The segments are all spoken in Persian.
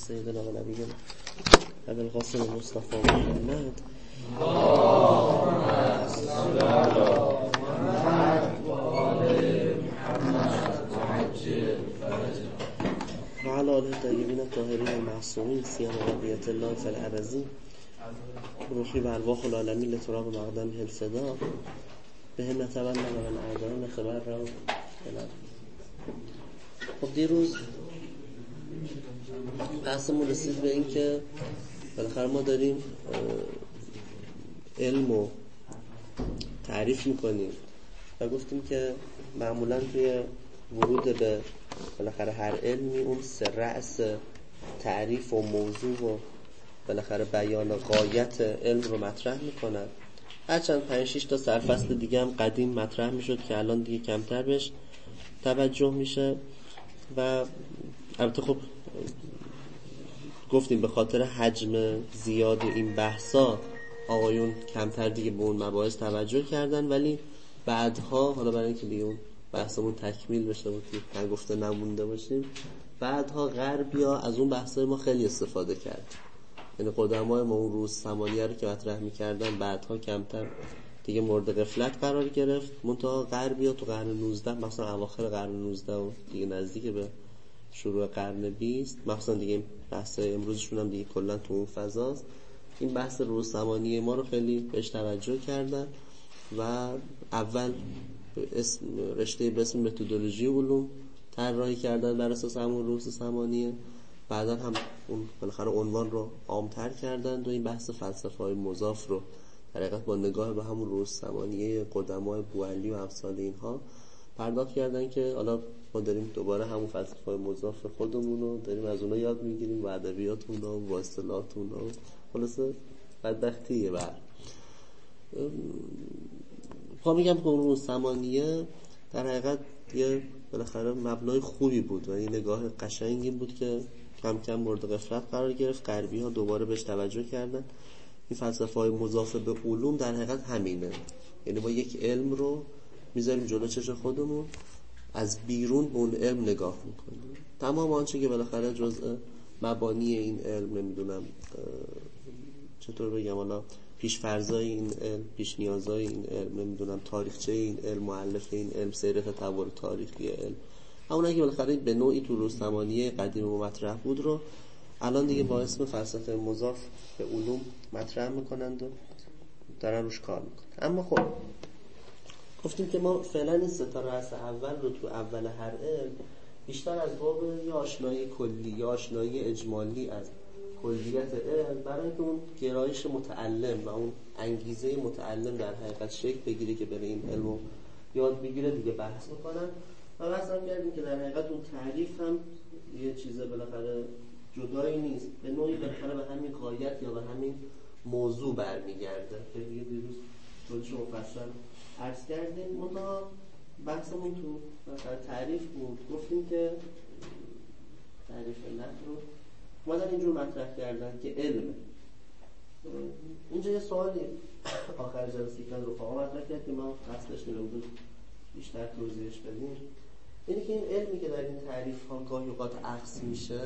سيدنا ونبينا أبي القاسم المصطفى محمد وعلى آله الطيبين الطاهرين المعصومين سيما بقية الله في الأرضين روحي وأرواح العالمين لتراب مقدمه الفداء بهم نتبنى من أعدام نتبرع خب دیروز بحثمون رسید به این که بالاخره ما داریم علمو تعریف میکنیم و گفتیم که معمولا توی ورود به بالاخره هر علمی اون سه رأس تعریف و موضوع و بالاخره بیان غایت علم رو مطرح میکنن. هرچند 5-6 تا سرفصل دیگه هم قدیم مطرح میشد که الان دیگه کمتر بهش توجه میشه و البته خب گفتیم به خاطر حجم زیاد این بحثا آقایون کمتر دیگه به اون مباحث توجه کردن، ولی بعدها حالا برای اینکه دیگه اون بحثمون تکمیل بشه و که گفته نمونده باشیم، بعدها غربیا از اون بحثای ما خیلی استفاده کرد. یعنی قدمای ما اون روز ثمانیه رو که مطرح می‌کردن بعدها کمتر دیگه مورد غفلت قرار گرفت. منتها غربیا تو قرن 19 مثلا اواخر قرن 19 و دیگه نزدیک به شروع قرن 20 مثلا دیگه بحثای امروزشون هم دیگه کلا تو اون فضاست، این بحث روز ثمانیه ما رو خیلی بهش توجه کردن و اول رشته به اسم متدولوژی علوم طراحی کردن بر اساس همون روز ثمانیه. بعدا هم اون بالاخره عنوان رو عام‌تر کردن و این بحث فلسفه‌های مضاف رو در حقیقت با نگاه به همون روز ثمانیه قدمای بوعلی و امثال اینها پرداخت کردن که حالا ما داریم دوباره همون فلسفه‌های مضاف خودمون رو داریم از اونها یاد میگیریم و ادبیات اونها و اصطلاحات اونها. خلاصه بدبختیه. خب میگم که اون روز ثمانیه در حقیقت یه بالاخره مبنای خوبی بود و این نگاه قشنگی بود که کم کم مورد غفلت قرار گرفت. غربی‌ها دوباره بهش توجه کردن. این فلسفه‌های مضاف به علوم در حقیقت همینه، یعنی ما یک علم رو میذاریم جلو چشم خودمون، از بیرون به اون علم نگاه میکنیم. تمام آنچه که بالاخره جزء مبانی این علم، نمیدونم چطور بگم، حالا پیش فرضای این علم، پیش نیازای این علم، نمیدونم تاریخچه این علم، مؤلف این علم، سیر تطور تاریخی علم، همونایی که بالاخره به نوعی تو روز ثمانیه قدیم و مطرح بود رو الان دیگه با اسم فلسفه مضاف به علوم مطرح میکنند و دارن روش کار میکنن. اما خب گفتیم که ما فعلا این سه تا رأس اول رو تو اول هر علم بیشتر از باب یا آشنایی کلی یا آشنایی اجمالی از کلیت علم، برای اینکه اون گرایش متعلم و اون انگیزه متعلم در حقیقت شکل بگیره که بره این علم رو یاد بگیره دیگه بحث میکنن. و بحث هم کردیم که در حقیقت اون تعریف هم یه چیز بالاخره جدایی نیست، به نوعی بالاخره به همین غایت یا به همین موضوع برمیگرده که دیگه دیروز خودش مفصل عرض کردیم. منتها بحثمون تو تعریف بود. گفتیم که تعریف نحو رو مادر اینجور مطرح کردن که علم، اینجا یه سوالی آخر جلسه که رفقا مطرح کرد که ما قصدش نمیدونم بیشتر توضیحش بدیم، اینه که این علمی که در این تعریف ها گاهی اوقات عکس میشه،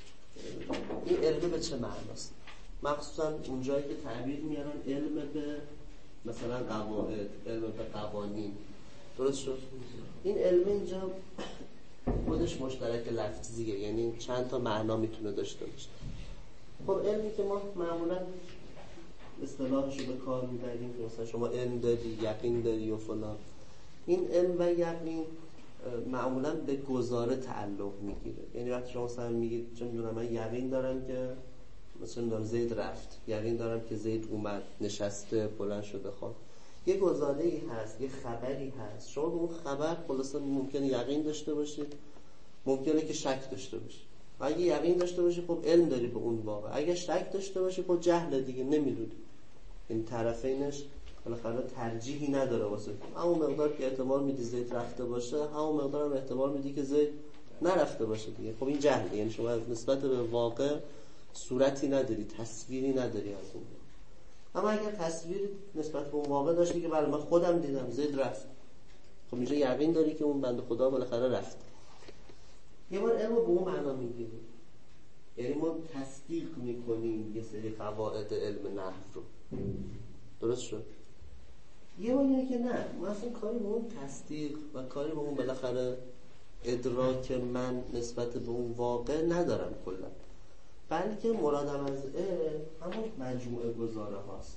این علم به چه معناست؟ مخصوصا اونجایی که تعبیر میارن علم به مثلا قواعد، علم به قوانین. درست شد؟ این علم اینجا خودش مشترک لفظیه، یعنی چند تا معنا میتونه داشته باشه. خب علمی که ما معمولا اصطلاحش رو به کار میبریم که مثلا شما علم داری، یقین داری و فلان، این علم و یقین معمولا به گزاره تعلق میگیره. یعنی وقتی شما مثلا میگید چه میدونم من یقین دارم که مثلا زید رفت، یقین دارم که زید اومد، نشسته، بلند شده، خواب، یه گزاره‌ای هست، یه خبری هست. شما به اون خبر خلاصا ممکنه یقین داشته باشید، ممکنه که شک داشته باشید. اگه یقین داشته باشی خب علم داری به اون واقع، اگه شک داشته باشی خب جهل دیگه، نمیدونی. این طرفینش بالاخره ترجیحی نداره واسه همون مقدار که احتمال میدی زید رفته باشه، همون مقدار هم احتمال میدی که زید نرفته باشه دیگه. خب این جهله، یعنی شما نسبت به واقع صورتی نداری، تصویری نداری از اون. اما اگر تصویر نسبت به اون واقع داشتی که بله من خودم دیدم زید رفت، خب اینجا یقین داری که اون بنده خدا بالاخره رفت. یه بار علم به اون معنا میگیری. یعنی ما تصدیق میکنیم یه سری قواعد علم نحو رو. درست شد؟ یه بار که نه، ما اصلا کاری به اون تصدیق و کاری به اون بالاخره ادراک من نسبت به اون واقع ندارم کلا، بلکه مرادم از علم همون مجموعه گزاره هاست.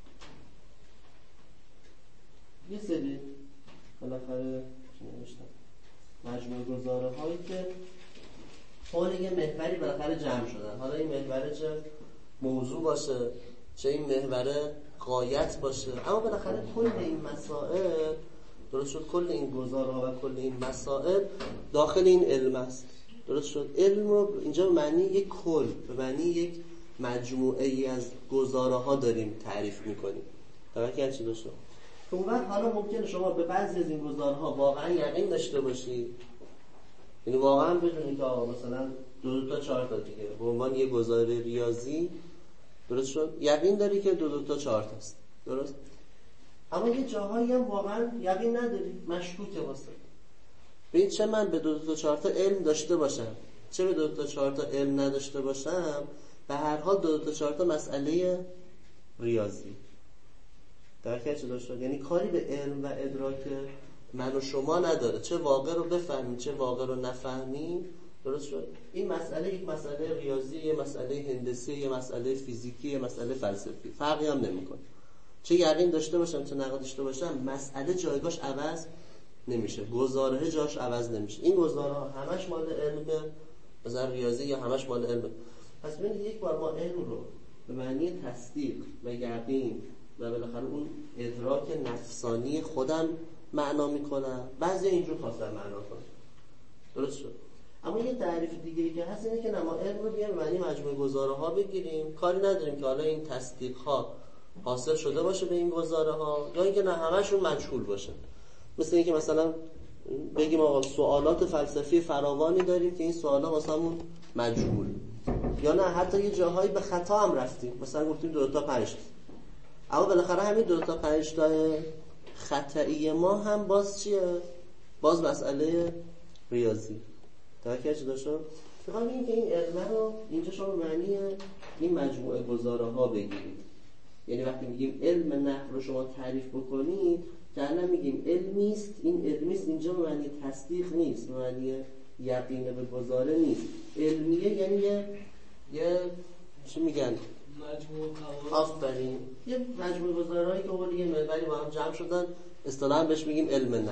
یه سری بالاخره مجموعه گزاره هایی که حول یه محوری بالاخره جمع شدن. حالا این محور چه موضوع باشه، چه این محور غایت باشه، اما بالاخره کل این مسائل، درست شد، کل این گزاره ها و کل این مسائل داخل این علم است. درست شد؟ علم رو اینجا به معنی یک کل، به معنی یک مجموعه ای از گزاره ها داریم تعریف میکنیم. توجه چی داشتم؟ اون وقت حالا ممکنه شما به بعضی از این گزاره ها واقعا یقین داشته باشید، یعنی واقعا بدونید که مثلا 2 تا 4 تا دیگه به عنوان یه گزاره ریاضی، درست شد، یقین داری که 2 تا 4 تاست. درست؟ اما یه جاهایی هم واقعا یقین نداری، مشکوکه واسه. ببین چه من به 2 تا 4 تا علم داشته باشم، چه به 2 تا 4 تا علم نداشته باشم، به هر حال 2 تا 4 تا مسئله ریاضی. درک چه داشته؟ یعنی کاری به علم و ادراک من و شما نداره، چه واقع رو بفهمی چه واقع رو نفهمی. درست شد؟ این مسئله یک مسئله ریاضی، یه مسئله هندسی، یه مسئله فیزیکی، یه مسئله فلسفی، فرقی هم نمیکنه. چه یقین داشته باشم چه نقد داشته باشم، مسئله جایگاهش عوض نمیشه، گزاره جاش عوض نمیشه. این گزاره ها همش مال علمه، مثلا ریاضی یا همش مال علمه. پس ببینید یک بار ما علم رو به معنی تصدیق و یقین و بالاخره اون ادراک نفسانی خودم معنا میکنم، بعضی اینجور خواستن معنا کنم. درست شد؟ اما یه تعریف دیگه ای که هست اینه که ما علم رو بیایم به معنی مجموعه گزاره ها بگیریم، کاری نداریم که حالا این تصدیق ها حاصل شده باشه به این گزاره ها یا اینکه نه همشون مجهول باشه. مثل اینکه مثلا بگیم آقا سوالات فلسفی فراوانی داریم که این سوالا واسمون مجهول، یا نه حتی یه جاهایی به خطا هم رفتیم، مثلا گفتیم 2 تا 5 اما بالاخره همین 2 تا 5 تا خطایی ما هم باز چیه؟ باز مسئله ریاضی. توجه چه داشتم؟ میخوام بگیم که این علم رو اینجا شما معنی این مجموعه گزاره ها بگیرید. یعنی وقتی میگیم علم نحو رو شما تعریف بکنید، در میگیم علمی است، این علمی است اینجا به معنی تصدیق نیست، به معنی یقین به گزاره نیست. علمیه یعنی یه چی میگن؟ مجموعه آفرین، یه مجموعه گزارهایی که اول یه محوری با هم جمع شدن، اصطلاحاً بهش میگیم علم نحو.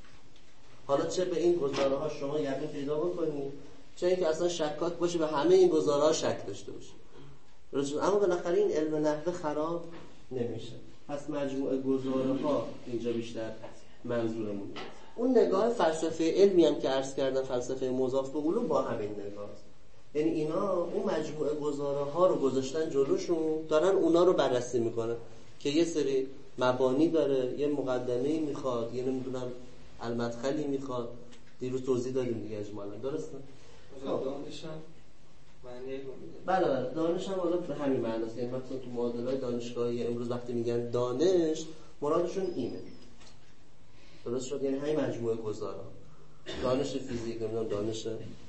حالا چه به این گزاره ها شما یقین پیدا بکنید، چه اینکه اصلا شکاک باشه به همه این گزاره ها شک داشته باشه. اما بالاخره این علم نحو خراب نمیشه. پس مجموعه گزاره ها اینجا بیشتر منظورمونه. اون نگاه فلسفه علمی هم که عرض کردم، فلسفه مضاف به علوم، با همین نگاه است. یعنی اینا اون مجموعه گزاره ها رو گذاشتن جلوشون، دارن اونا رو بررسی میکنن که یه سری مبانی داره، یه مقدمه‌ای میخواد، یه نمیدونم المدخلی میخواد. دیروز توضیح دادیم دیگه اجمالا. درسته؟ دانش هم معنی بله دانش هم حالا به همین معناست. یعنی مثلا تو معادلات دانشگاهی امروز وقتی میگن دانش، مرادشون اینه. درست شد؟ یعنی همین مجموعه گزاره، دانش فیزیک، نمیدونم دانش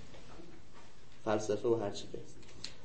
فلسفه و هر چی که هست.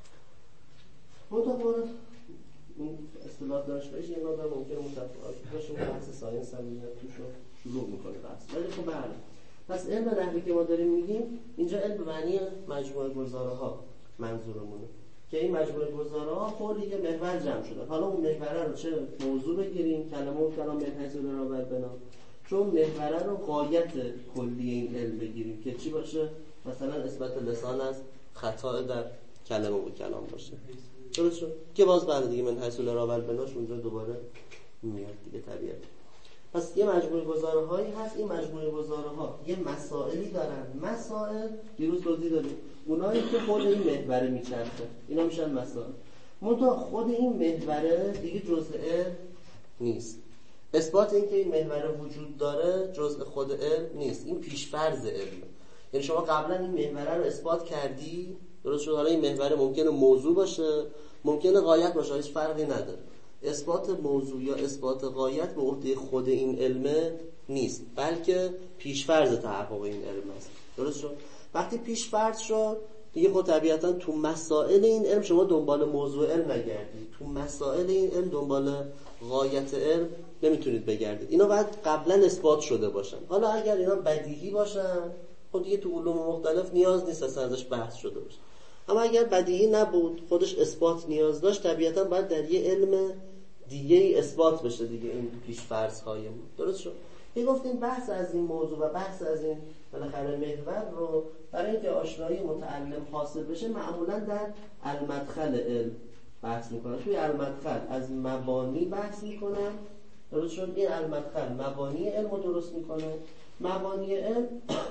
منطقه این اصطلاح دانشگاهیش یه مقدار ممکنه متفاوت باشه، بحث ساینس هم میاد توش رو شروع میکنه بحث. ولی خب بله. پس علم نحوی که ما داریم میگیم اینجا علم به معنی مجموعه گزاره ها منظورمونه، که این مجموعه گزاره ها حول یه محور جمع شدن. حالا اون محور رو چه موضوع بگیریم، کلمه و کلام من حیث الارابه بنا، چون محور رو غایت کلی این علم بگیریم که چی باشه؟ مثلا اثبات لسان از خطا در کلمه و کلام باشه. درست شد؟ که باز بعد دیگه من حیث الارابه بناش اونجا دوباره میاد دیگه طبیعت. پس یه مجموعه گزاره هایی هست، این مجموعه گزاره ها یه مسائلی دارن. مسائل دیروز توضیح دادیم، اونایی که خود این محور میچرخه اینا میشن مسائل. منتها خود این محور دیگه جزء نیست. اثبات این که این محور وجود داره جزء خود علم نیست، این پیش‌فرض علم. یعنی شما قبلا این محور رو اثبات کردی، درست شد، حالا این محور ممکنه موضوع باشه، ممکنه غایت باشه، هیچ فرقی نداره. اثبات موضوع یا اثبات غایت به عهده خود این علم نیست، بلکه پیش‌فرض تحقق این علم است. درست شد؟ وقتی پیش‌فرض شد دیگه خود طبیعتا تو مسائل این علم شما دنبال موضوع علم نگردید، تو مسائل این علم دنبال غایت علم نمیتونید بگردید. اینا باید قبلا اثبات شده باشن. حالا اگر اینا بدیهی باشن خود دیگه تو علوم مختلف نیاز نیست اصلا ازش بحث شده باشه. اما اگر بدیهی نبود، خودش اثبات نیاز داشت، طبیعتا باید در یه علم دیگه ای اثبات بشه دیگه این پیش‌فرض های ما. درست شد؟ گفتیم بحث از این موضوع و بحث از این بالاخره محور رو برای اینکه آشنایی متعلم حاصل بشه معمولا در المدخل علم بحث میکنن. توی المدخل از مبانی بحث میکنن. درست شد؟ این المدخل مبانی علم رو درست میکنه. مبانی علم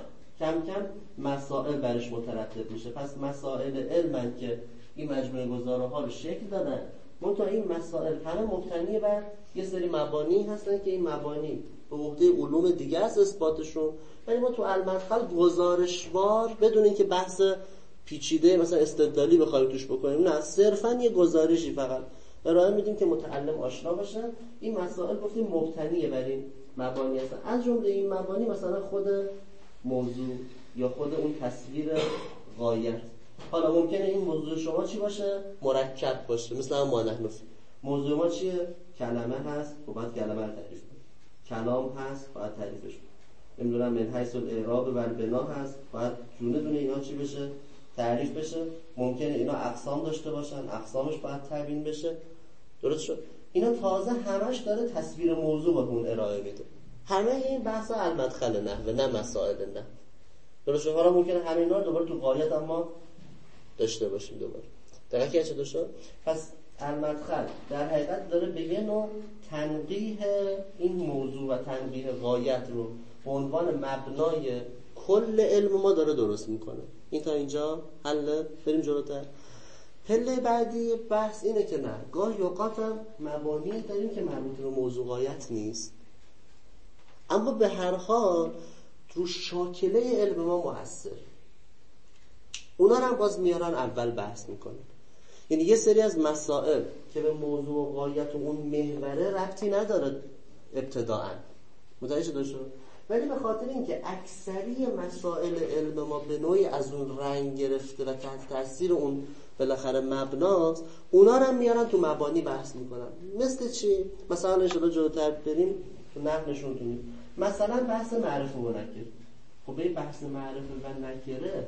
کم کم مسائل برش مترتب میشه. پس مسائل علمن که این مجموعه گزاره ها رو شکل دادن. منتها این مسائل همه مبتنی بر یه سری مبانی هستن که این مبانی به عهده علوم دیگه است اثباتشون. ولی ما تو المدخل گزارشوار بدون اینکه بحث پیچیده مثلا استدلالی بخوایم توش بکنیم، نه، صرفا یه گزارشی فقط ارائه میدیم که متعلم آشنا باشن. این مسائل گفتیم مبتنیه بر این مبانی هستن. از جمله این مبانی مثلا خود موضوع یا خود اون تصویر غایت. حالا ممکنه این موضوع شما چی باشه؟ مرکب باشه، مثلا ما نحن موضوع ما چیه؟ کلمه هست، باید کلمه رو تعریف کنیم. کلام هست، باید تعریفش کنیم. نمیدونم من حیث الاعراب و البنا هست، باید دونه دونه اینا چی بشه؟ تعریف بشه. ممکنه اینا اقسام داشته باشن، اقسامش باید تبیین بشه. درست شد؟ اینا تازه همش داره تصویر موضوع بهمون ارائه میده. همه این بحث المدخل نحوه، نه مسائل نحوه. درست شد؟ حالا ممکنه همینا رو دوباره تو غایت اما داشته باشیم دوباره. دقیقاً چه شد؟ پس المدخل در حقیقت داره به یه نوع تنقیح این موضوع و تنقیح غایت رو به عنوان مبنای کل علم ما داره درست میکنه. این تا اینجا حل. بریم جلوتر. پله بعدی بحث اینه که نه، گاهی اوقات هم مبانی داریم که مربوط به موضوع غایت نیست، اما به هر حال رو شاکله علم ما مؤثر. اونا هم باز میارن اول بحث میکنن. یعنی یه سری از مسائل که به موضوع و غایت و اون محوره ربطی نداره ابتداءً، متوجه شده شد؟ ولی به خاطر اینکه اکثری مسائل علم ما به نوعی از اون رنگ گرفته و تحت تاثیر اون بالاخره مبناست، اونا رو هم میارن تو مبانی بحث میکنن. مثل چی؟ مثلا ان شاءالله جلوتر بریم تو نحو نشون کنیم. مثلا بحث معرفه و نکره. خب این بحث معرفه و نکره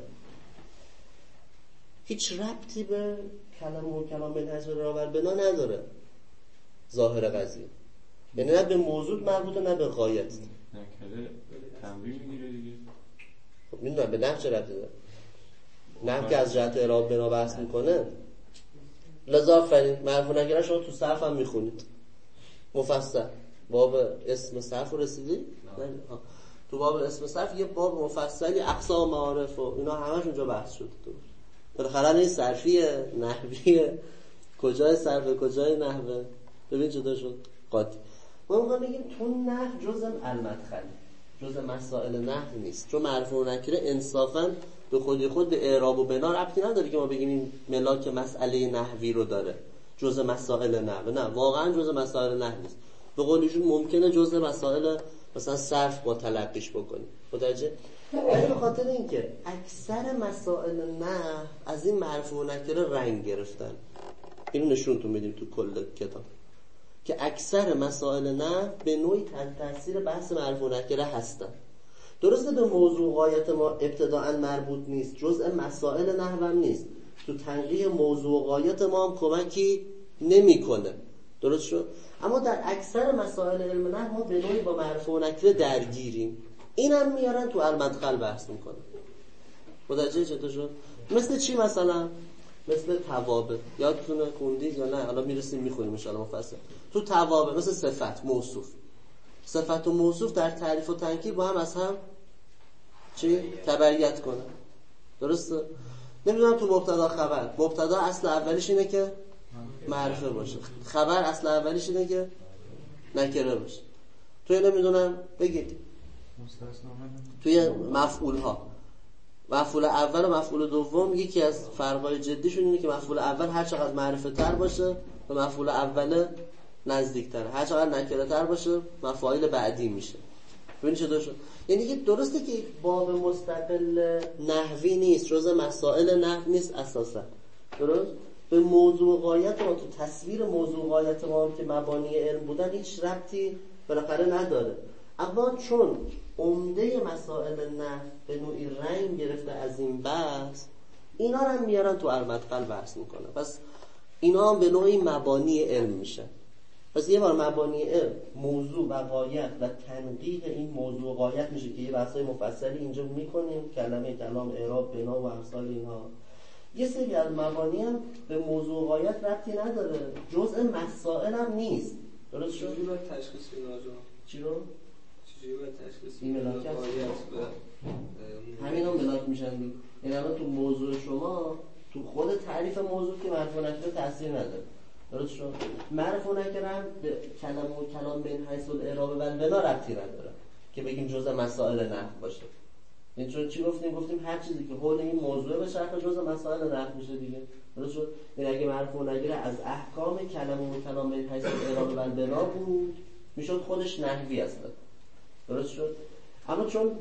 هیچ ربطی به کلمه و کلام من حیث الاعراب و البنا نداره ظاهر قضیه. یعنی نه به موضوع مربوطه نه به غایت. نکره تنوین میگیره دیگه. خب میدونم به نحو چه ربطی داره؟ نحو که از جهت اعراب بنا بحث میکنه. لذا آفرین معرفه و نکره شما تو صرف هم میخونید مفصل. باب اسم صرف رسیدی؟ تو باب اسم صرف یه باب مفصلی اقسام معارف و اینا همش اونجا بحث شده. تو بالاخره این صرفیه نحویه، کجای صرفه کجای نحوه، ببین جدا شد قاطی. ما میخوام بگیم تو نحو جزء المدخل، جزء مسائل نحو نیست، چون معرفه و نکره انصافا به خودی خود به اعراب و بنا ربطی نداره که ما بگیم این ملاک مسئله نحوی رو داره، جزء مسائل نحو. نه، واقعا جزء مسائل نحو نیست. به قولیشون ممکنه جزء مسائل مثلا صرف با تلقیش بکنیم. متوجه؟ ولی به خاطر اینکه اکثر مسائل نحو از این معرفه و نکره رنگ گرفتن، اینو نشونتون میدیم تو کل کتاب که اکثر مسائل نحو به نوعی تحت تاثیر بحث معرفه و نکره هستن. درسته به موضوع غایت ما ابتداءً مربوط نیست، جزء مسائل نحو هم نیست، تو تنقیح موضوع غایت ما هم کمکی نمیکنه. درست شد؟ اما در اکثر مسائل علم نحو ما به نوعی با معرفه و نکره درگیریم. اینم میارن تو المدخل بحث میکنن. متوجه چطور شد؟ مثل چی مثلا؟ مثل توابع. یادتونه خوندید یا نه؟ حالا میرسیم میخونیم ان شاءالله مفصل. تو توابع مثل صفت، موصوف. صفت و موصوف در تعریف و تنکیر با هم از هم چی؟ تبعیت کنن. درسته؟ نمیدونم تو مبتدا خبر. مبتدا اصل اولیش اینه که معرفه باشه. خبر اصل اولیش اینه که نکره باشه. توی نمیدونم بگید توی مفعول ها، مفعول اول و مفعول دوم یکی از فرقای جدیشون اینه که مفعول اول هر چقدر معرفه تر باشه و مفعول اول نزدیک تر، هر چقدر نکره تر باشه مفاعیل بعدی میشه. ببین چطور شد. یعنی که درسته که باب مستقل نحوی نیست، جزء مسائل نحو نیست اساسا، درست؟ به موضوع غایت ما، تو تصویر موضوع غایت ما که مبانی علم بودن هیچ ربطی بالاخره نداره. اما چون عمده مسائل نحو به نوعی رنگ گرفته از این بحث، اینا رو هم میارن تو المدخل بحث میکنن، پس اینا هم به نوعی مبانی علم میشن. پس یه بار مبانی علم موضوع و غایت و تنقیح این موضوع غایت میشه که یه بحثای مفصلی اینجا میکنیم، کلمه، کلام، اعراب، بنا و امثال اینها. یه سری از مبانی هم به موضوع غایت ربطی نداره، جزء مسائل هم نیست. درست شد؟ چجوری باید تشخیص بدیم آجا؟ چی رو؟ چجوری باید تشخیص این بدیم ملاک هست؟ همین هم ملاک میشن دیگه. یعنی الان تو موضوع شما، تو خود تعریف موضوع که مرفوع نکره تاثیر نداره. درست شد؟ مرفوع نکره هم به کلام بین حیث الاعراب و بنا ربطی نداره که بگیم جزء مسائل نحو باشه. یعنی چون چی گفتیم هر چیزی که حول این موضوع به شرح جزء مسائل نحو میشه دیگه. درست شد؟ یعنی اگه مرفوع نکره از احکام کلام بین حیث الاعراب و بنا بود، میشد خودش نحوی اصلا. درست شد؟ اما چون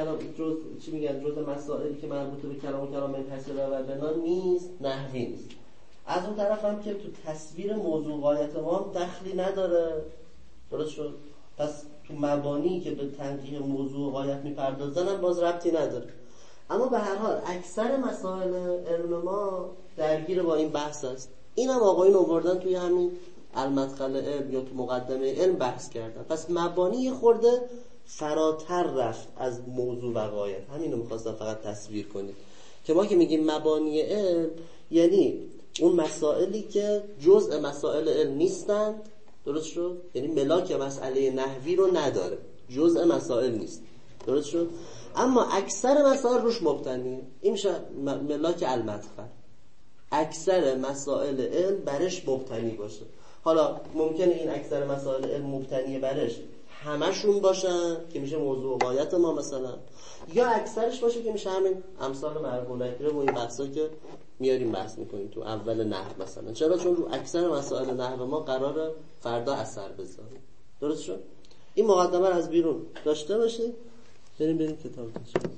جزء مسائلی که مربوط به کلام بین حیث الاعراب و بنا نیست، نحوی نیست. از اون طرف هم که تو تصویر موضوع غایت ما دخلی نداره. درست شد؟ پس تو مبانی که به تنقیح موضوع غایت میپردازن هم باز ربطی نداره. اما به هر حال اکثر مسائل علم ما درگیر با این بحث است. این هم آقایون آوردن توی همین المدخل علم یا تو مقدمه علم بحث کردن. پس مبانی یه خورده فراتر رفت از موضوع و غایت. همینو میخواستم فقط تصویر کنید که ما که میگیم مبانی علم یعنی اون مسائلی که جزء مسائل علم نیستند. درست شد؟ یعنی ملاک مسئله نحوی رو نداره، جزء مسائل نیست. درست شد؟ اما اکثر مسائل روش مبتنیه. این میشه ملاک المدخل. اکثر مسائل علم برش مبتنی باشه. حالا ممکنه این اکثر مسائل علم مبتنی برش همشون باشن که میشه موضوع غایت ما مثلا، یا اکثرش باشه که میشه همین امثال مرفوع نکره و این بحثا که میاریم بحث میکنیم تو اول نحو مثلا. چرا؟ چون رو اکثر مسائل نحو ما قراره فردا اثر بذاره. درست شد؟ این مقدمه رو از بیرون داشته باشید. بریم کتاب مسائل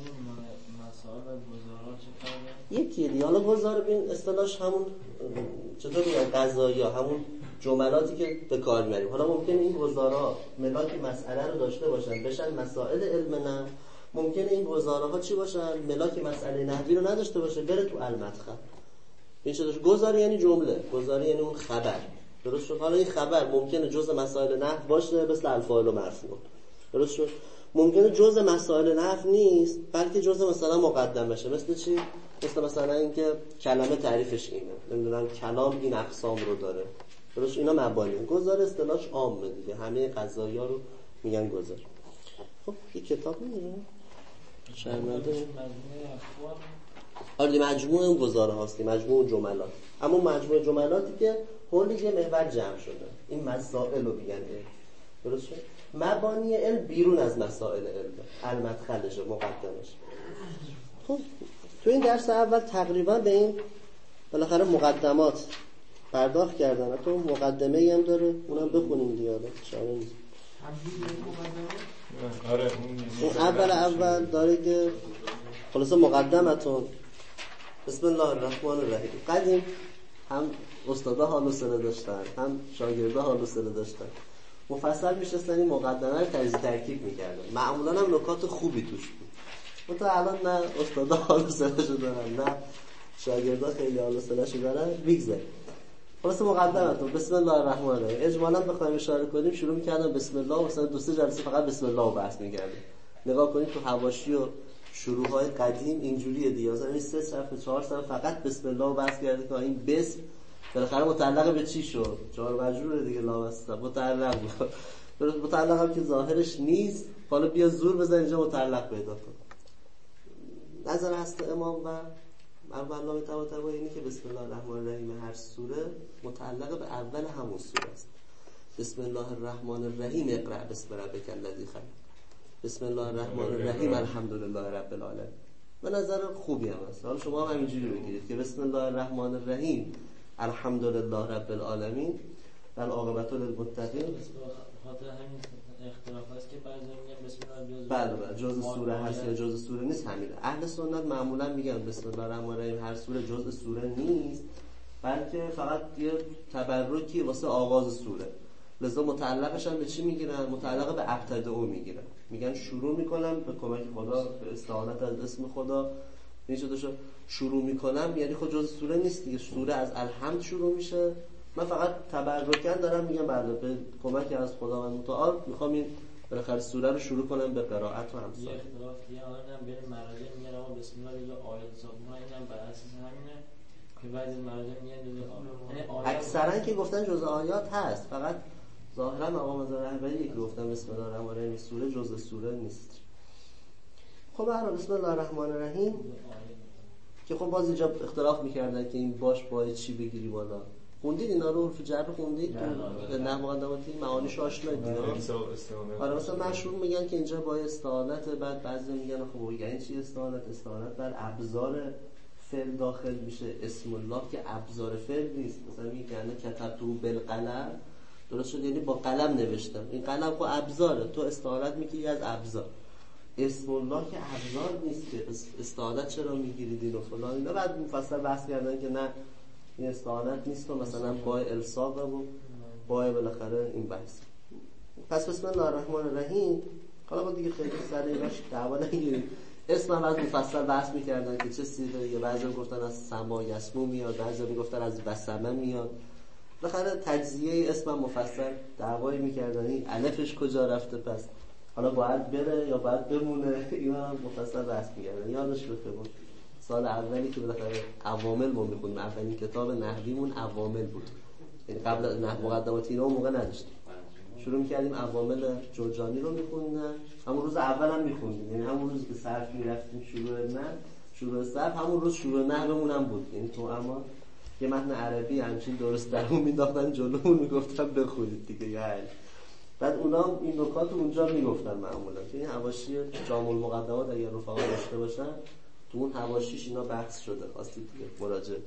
و گزارا چه فرقه؟ یکی دیگه. حالا گزاره ببین اصطلاحش همون چطور میگن قضایا، همون جملاتی که به کار میبریم. حالا ممکنه این گزارا ملاک مسئله رو داشته باشن بشن مسائل علم نه، ممکنه این گزاره ها چی باشن ملاک مسئله نحوی رو نداشته باشه بره تو المدخل. این چطور؟ گزاره یعنی جمله، گزاره یعنی اون خبر. درست شد؟ حالا این خبر ممکنه جزء مسائل نحو باشه مثل الفاعل و مرفوع. درست شد؟ ممکنه جزء مسائل نحو نیست بلکه جزء مثلا مقدم بشه. مثل چی؟ مثلا اینکه کلمه تعریفش اینه، نمیدونم کلام این اقسام رو داره. درست؟ اینا مبانی. گزاره اصطلاحش عامه دیگه، همه قضایا رو میگن گزاره. خب این کتاب میگه شرمنده آره مجموعه اون گزاره هاست، مجموعه جملات. اما مجموعه جملاتی که حول یه محور جمع شده، این مسائل رو میگن. درست شد؟ مبانی علم بیرون از مسائل علم، المدخلش، مقدمش. خب تو این درس اول تقریبا به این بالاخره مقدمات پرداخت کردن. تو مقدمه‌ای هم داره، اونم بخونیم دیگه. چاره نیست. آره اون اول داره که خلاصه مقدمتون بسم الله الرحمن الرحیم. قدیم هم استادا حال و سله داشتن، هم شاگردا حال و سله داشتن. مفصل میشستن این مقدمه رو تجزیه ترکیب میکردن. معمولا هم نکات خوبی توش بود. تا الان نه استادا حال و سله شو دارن، نه شاگردا خیلی حال و سله شو دارن. میگذره. خلاص مقدمتون بسم الله الرحمن الرحیم. اجمالاً بخوایم اشاره کنیم شروع می‌کردم بسم الله، مثلا 2-3 جلسه فقط بسم الله رو بحث می‌کردیم. نگاه کنید تو حواشی و شروح‌های قدیم اینجوریه دیگه. مثلا این 3 صفحه 4 صفحه فقط بسم الله رو بحث کرده که این بسم بالاخره متعلق به چی شد؟ جار مجروره دیگه، لامصب متعلق بود. درست متعلق هم که ظاهرش نیست، حالا بیا زور بزن اینجا متعلق پیدا کن. نظر هست امام و علامه طباطبایی اینه که بسم الله الرحمن الرحیم هر سوره متعلق به اول همون سوره است. بسم الله الرحمن الرحیم اقرأ بسم ربک الذی خلق. بسم الله الرحمن الرحیم الحمدلله رب العالمین. به نظر خوبی هم است. حالا شما هم همینجوری بگیرید که بسم الله الرحمن الرحیم الحمدلله رب العالمین و العاقبة للمتقین. خاطر همین اختلاف است که بعضی میگن بسم بله جزء سوره هست یا جزء سوره نیست همینه. اهل سنت معمولا میگن بسم الله الرحمن الرحیم هر سوره جزء سوره نیست، بلکه فقط یه تبرکی واسه آغاز سوره. لذا متعلقش هم به چی میگیرن؟ متعلق به ابتداء میگیرن. میگن شروع میکنم به کمک خدا، به استعانت از اسم خدا. شروع میکنم یعنی خود جزء سوره نیست دیگه. سوره از الحمد شروع میشه. من فقط تبرکاً دارم میگم بله به کمک از خداوند متعال میخوام این بالاخره سوره رو شروع کنم به قرائت و امثال. یه اختلاف دیگه آنم بین مراجع میگن آقا بسم الله دیگه آیات حساب کنن، اینم بر اساس همینه که بعضی مراجع میگن جزء آیات. یعنی اکثرا که گفتن جزء آیات هست، فقط ظاهرا مقام رهبری که گفتن بسم الله الرحمن الرحیم سوره جزء سوره نیست. خب بسم الله الرحمن الرحیم که خب باز اینجا اختلاف میکردن که این باید چی بگیری بالا. خوندید اینا رو فی جبر خوندید؟ نه مقدماتی معانیش آشنایید دیگه. آره مثلا مشهور میگن که اینجا با استعانت، بعد بعضی میگن خب یعنی چی استعانت؟ استعانت بر ابزار فعل داخل میشه. اسم الله که ابزار فعل نیست. مثلا میگن کتبتو بالقلم، درست شد یعنی با قلم نوشتم. این قلم خب ابزاره، تو استعانت میگیری از ابزار. اسم الله که ابزار نیست که استعانت چرا میگیرید این و فلان اینا. بعد مفصل بحث کردن که نه این استعانت نیست و مثلا با الصاقه و با بالاخره این بحث. پس بسم الله الرحمن الرحیم. حالا با دیگه خیلی سر ایناش دعوا نگیریم. اسم هم از مفصل بحث میکردن که چه صیغه، یا بعضی گفتن از سما یسمو میاد، بعضی میگفتن از وسمه میاد. بالاخره تجزیه اسم هم مفصل دعوایی میکردن این الفش کجا رفته، پس حالا باید بره یا باید بمونه. اینا هم مفصل بحث میکردن. یادش بخیر سال اولی که بالاخره عوامل ما میخونیم، اولین کتاب نحویمون عوامل بود، یعنی قبل نحو مقدماتی اینا موقع نداشتیم. شروع میکردیم عوامل جرجانی رو میخوندن. همون روز اول هم میخوندیم، یعنی همون روز که صرف میرفتیم شروع صرف همون روز شروع نحومون هم بود. یعنی تو اما یه متن عربی همچین درست درمون مینداختن جلومون، میگفتن بخونید دیگه. یعنی بعد اونا این نکات رو اونجا میگفتن معمولا که این حواشی جامع المقدمات اگر رفقا داشته باشن تو اون حواشیش اینا بحث شده، خواستید دیگه مراجعه.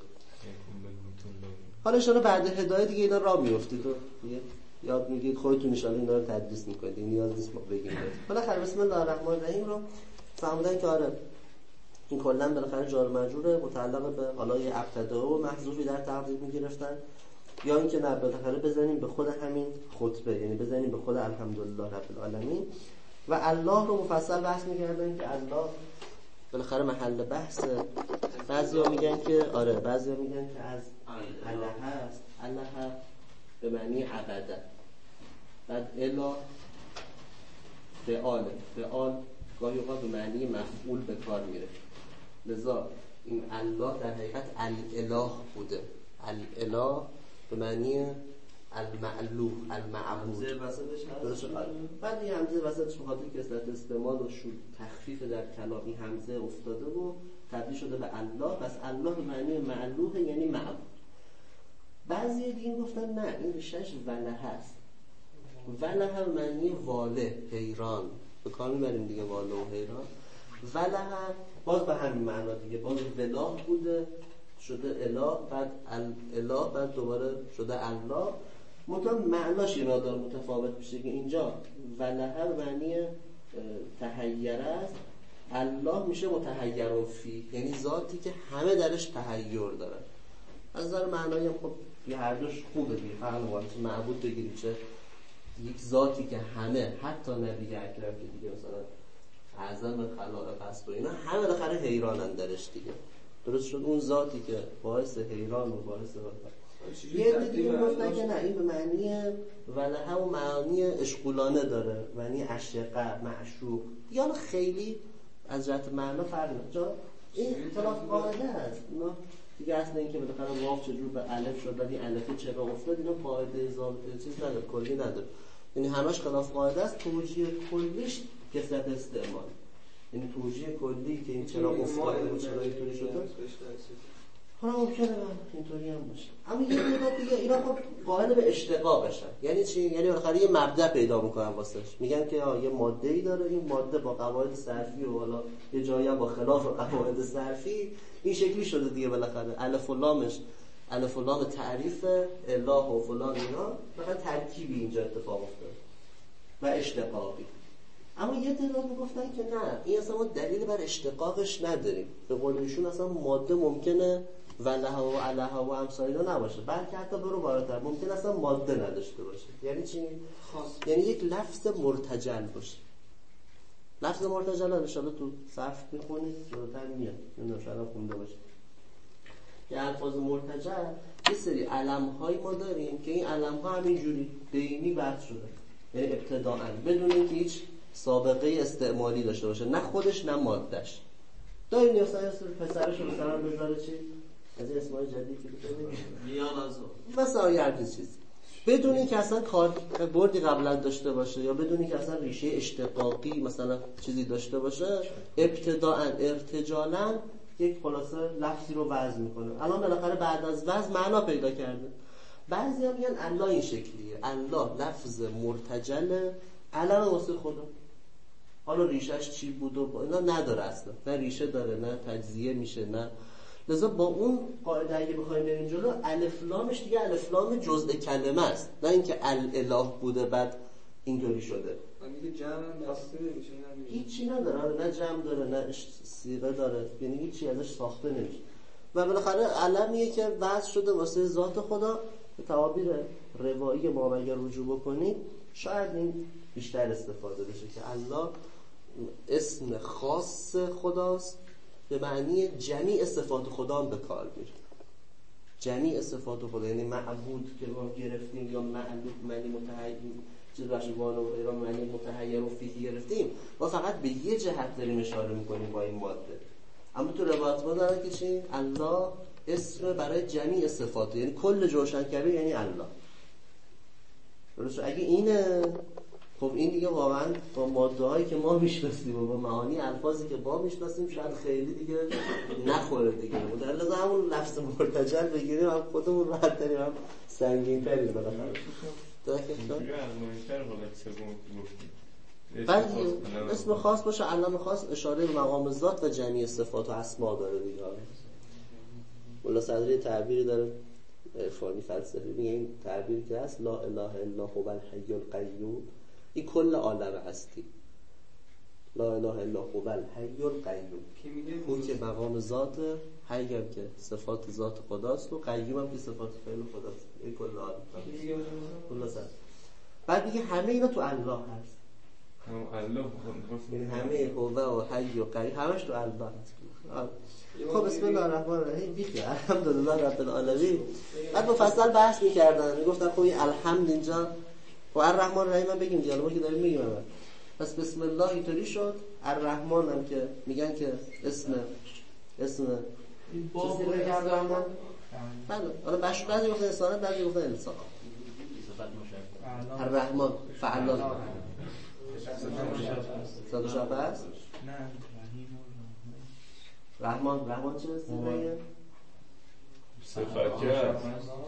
حالا ان بعد هدایت دیگه اینا راه میافتید و یاد میگید خودتون ان شاء الله اینا رو تدریس میکنید. این نیاز نیست ما بگیم. بالاخره بسم الله الرحمن الرحیم رو فهمیدن که آره این کلا بالاخره جار مجروره، متعلق به حالا یه ابتدا و محذوفی در تقدیر میگرفتن، یا اینکه نه بالاخره بزنیم به خود همین خطبه، یعنی بزنیم به خود الحمدلله رب العالمین. و الله رو مفصل بحث میکردن که الله بالاخره محل بحث. بعضیا میگن که آره، بعضیا میگن که از الله هست. الله به معنی عبده، بعد الا فعال گاهی اوقات به معنی مفعول به کار میره. لذا این الله در حقیقت الاله بوده. الاله به معنی المعلوه، المعبود. درست شد. بعد این همزه وسطش بخاطر کثرت استعمال و تخفیف در کلام این همزه افتاده و تبدیل شده به الله. پس الله به معنی معلوه یعنی معبود. بعضی دیگه گفتن نه این ریشش وله هست. وله به معنی واله، حیران. به کار میبریم دیگه واله و حیران. وله باز به همین معنا دیگه، باز وله بوده شده اله، بعد اله، بعد دوباره شده الله. معناش اینا داره متفاوت میشه که اینجا وله معنی تحیر است، الله میشه متحیر فی، یعنی ذاتی که همه درش تحیر دارن. از نظر معنایی هم خب هر دوش خوبه دیگه. فرق نمیکنه معبود بگیریم چه یک ذاتی که همه، حتی نبی اکرم که دیگه مثلا اعظم خلائق هست و اینا همه بالاخره حیرانن درش دیگه. درست شد. اون ذاتی که باعث حیران و باعث یه دیگه گفتن که نه این به معنی وله و معنی اشغولانه داره، معنی عشقه، معشوق. یا خیلی از جهت معنا فرق نداره. این اختلاف قاعده است. اینا دیگه اصلا این که بالاخره واو چجور به الف شد، ولی الف چرا افتاد، اینا قاعده ضابطه چیز نداره، کلی نداره. یعنی همش خلاف قاعده است. توجیه کلیش کثرت استعمال، یعنی توجیه کلی که این چرا افتاد و چرا اینطوری شده. حالا ممکنه اینطوری هم باشه، اما یه مقدار دیگه اینا خب قائل به اشتقاق بشن. یعنی چی؟ یعنی بالاخره یه مبدا پیدا میکنن واسش. میگن که یه ماده‌ای داره، این ماده با قواعد صرفی و حالا یه جایی هم با خلاف قواعد صرفی این شکلی شده دیگه. بالاخره الف و لامش، الف و لام تعریف اله و فلان اینا، فقط ترکیبی اینجا اتفاق افتاد و اشتقاقی. اما یه تعداد میگفتن که نه، این اصلا ما دلیل بر اشتقاقش نداریم. به قول ایشون اصلا ماده ممکنه ولها و علها و امثال اینا نباشه، بلکه حتی برو بالاتر ممکن اصلا ماده نداشته باشه. یعنی چی؟ یعنی یک لفظ مرتجل باشه. لفظ مرتجل ان شاءالله تو صرف میخونید جلوتر میاد، نمیدونم شاید خونده باشه. یه الفاظ مرتجل یه سری علم‌های ما داریم که این علم‌ها همینجوری دینی وضع شده، یعنی ابتداءً بدون اینکه هیچ سابقه استعمالی داشته باشه، نه خودش نه ماده‌اش. داریم مثلا پسرش رو مثلا بذاره چی؟ از این اسمای جدیدی که میان ازو مثلا یه همچین چیز، بدون اینکه اصلا کاربردی قبلا داشته باشه یا بدون اینکه اصلا ریشه اشتقاقی مثلا چیزی داشته باشه، ابتداءً ارتجالاً یک خلاصه لفظی رو وضع میکنه. الان بالاخره بعد از وضع معنا پیدا کرده. بعضیا میگن الله این شکلیه، الله لفظ مرتجل علم واسه خدا. حالا ریشهش چی بود و اینا نداره اصلا، نه ریشه داره نه تجزیه میشه نه. لذا با اون قاعده اگه بخوایم بریم جلو، الف لامش دیگه الف لام جزء کلمه است، نه اینکه الاله بوده بعد اینطوری شده. میگه جمع بسته نمیشه، هیچی نداره، نه جمع داره نه صیغه داره، یعنی هیچی ازش ساخته نمیشه. و بالاخره علمیه که وضع شده واسه ذات خدا. به تعابیر روایی ما اگر رجوع بکنید شاید این بیشتر استفاده بشه که الله اسم خاص خداست، به معنی جمیع صفات خدا هم به کار میره. جمیع صفات خدا یعنی معبود که ما گرفتیم یا معبود معنی متحیر چیز باشه بالا و ایران معنی متحیر و فیهی گرفتیم، ما فقط به یه جهت داریم اشاره میکنیم با این ماده. اما تو روایت ما داره که چی؟ الله اسم برای جمیع صفات، یعنی کل جوشن کرده یعنی الله. درسته؟ اگه اینه خب این دیگه واقعا با ماده هایی که ما میشناسیم و با معانی الفاظی که ما میشناسیم شاید خیلی دیگه نخوره دیگه. مدلزا همون لفظ مرتجل بگیریم، هم خودمون راحت داریم هم سنگین تریم بالاخره. بعد اسم خاص باشه، علم خاص اشاره به مقام ذات و جمیع صفات و اسما داره دیگه. مولا صدری تعبیری داره عرفانی فلسفی، میگه این تعبیر که هست لا اله الا هو الحی القیوم، این کل عالم هستی. لا اله الا هو الحی القیوم، اون که مقام ذات، حی هم که صفات ذات خداست و قیوم هم که صفات فعل خداست. این کل عالم بعد میگه همه اینا تو الله هست. الله یعنی همه هو و حی و قیوم همش تو الله هست. خب بسم الله الرحمن الرحیم. بیخی الحمدلله رب العالمین. بعد مفصل بحث می‌کردن، میگفتن خب این الحمد اینجا و الرحمن الرحیم هم بگیم دیگه، ما که داریم میگیم. پس بسم الله اینطوری شد. الرحمن هم که میگن که اسم چیزی که الرحمن، بله حالا بعضی گفتن انسانه، بعضی گفتن انسان. الرحمن فعلان صد و شبه است؟ نه رحمان چه سیغه؟ صفت کرد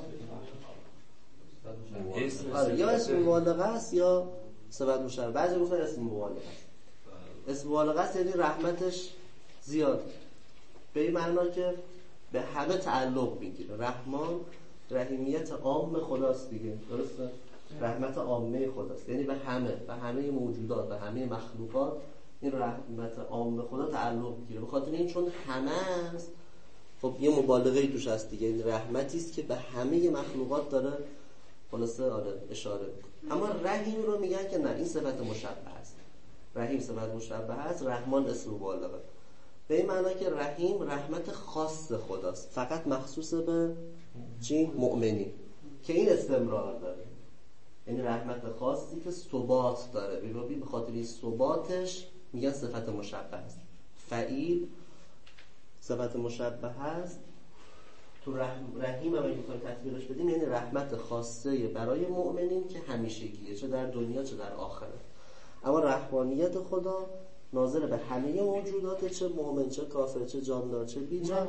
یا اسم مبالغه است یا صفت مشبه. بعضی گفتن اسم مبالغه است. اسم مبالغه است یعنی رحمتش زیاد، به این معنا که به همه تعلق میگیره. رحمان رحیمیت عام خداست دیگه، درسته؟ رحمت عامه خداست، یعنی به همه موجودات، به همه مخلوقات این رحمت عام خدا تعلق میگیره. به خاطر این چون همه است، خب یه مبالغه‌ای توش هست دیگه، این رحمتی است که به همه مخلوقات داره خلاصه اشاره میکنه. اما رحیم رو میگن که نه، این صفت مشبه است. رحیم صفت مشبه است، رحمان اسم مبالغه. به این معنی که رحیم رحمت خاص خداست، فقط مخصوص به چی؟ مؤمنین، که این استمرار داره. یعنی رحمت خاصی که ثبات داره، به خاطر این ثباتش میگن صفت مشبه است. فعیل صفت مشبه است. تو رحیم هم اگه بخوایم تطبیقش بدیم یعنی رحمت خاصه برای مؤمنین که همیشگیه، چه در دنیا چه در آخرت. اما رحمانیت خدا ناظر به همه موجودات، چه مؤمن چه کافر چه جاندار چه بیجان.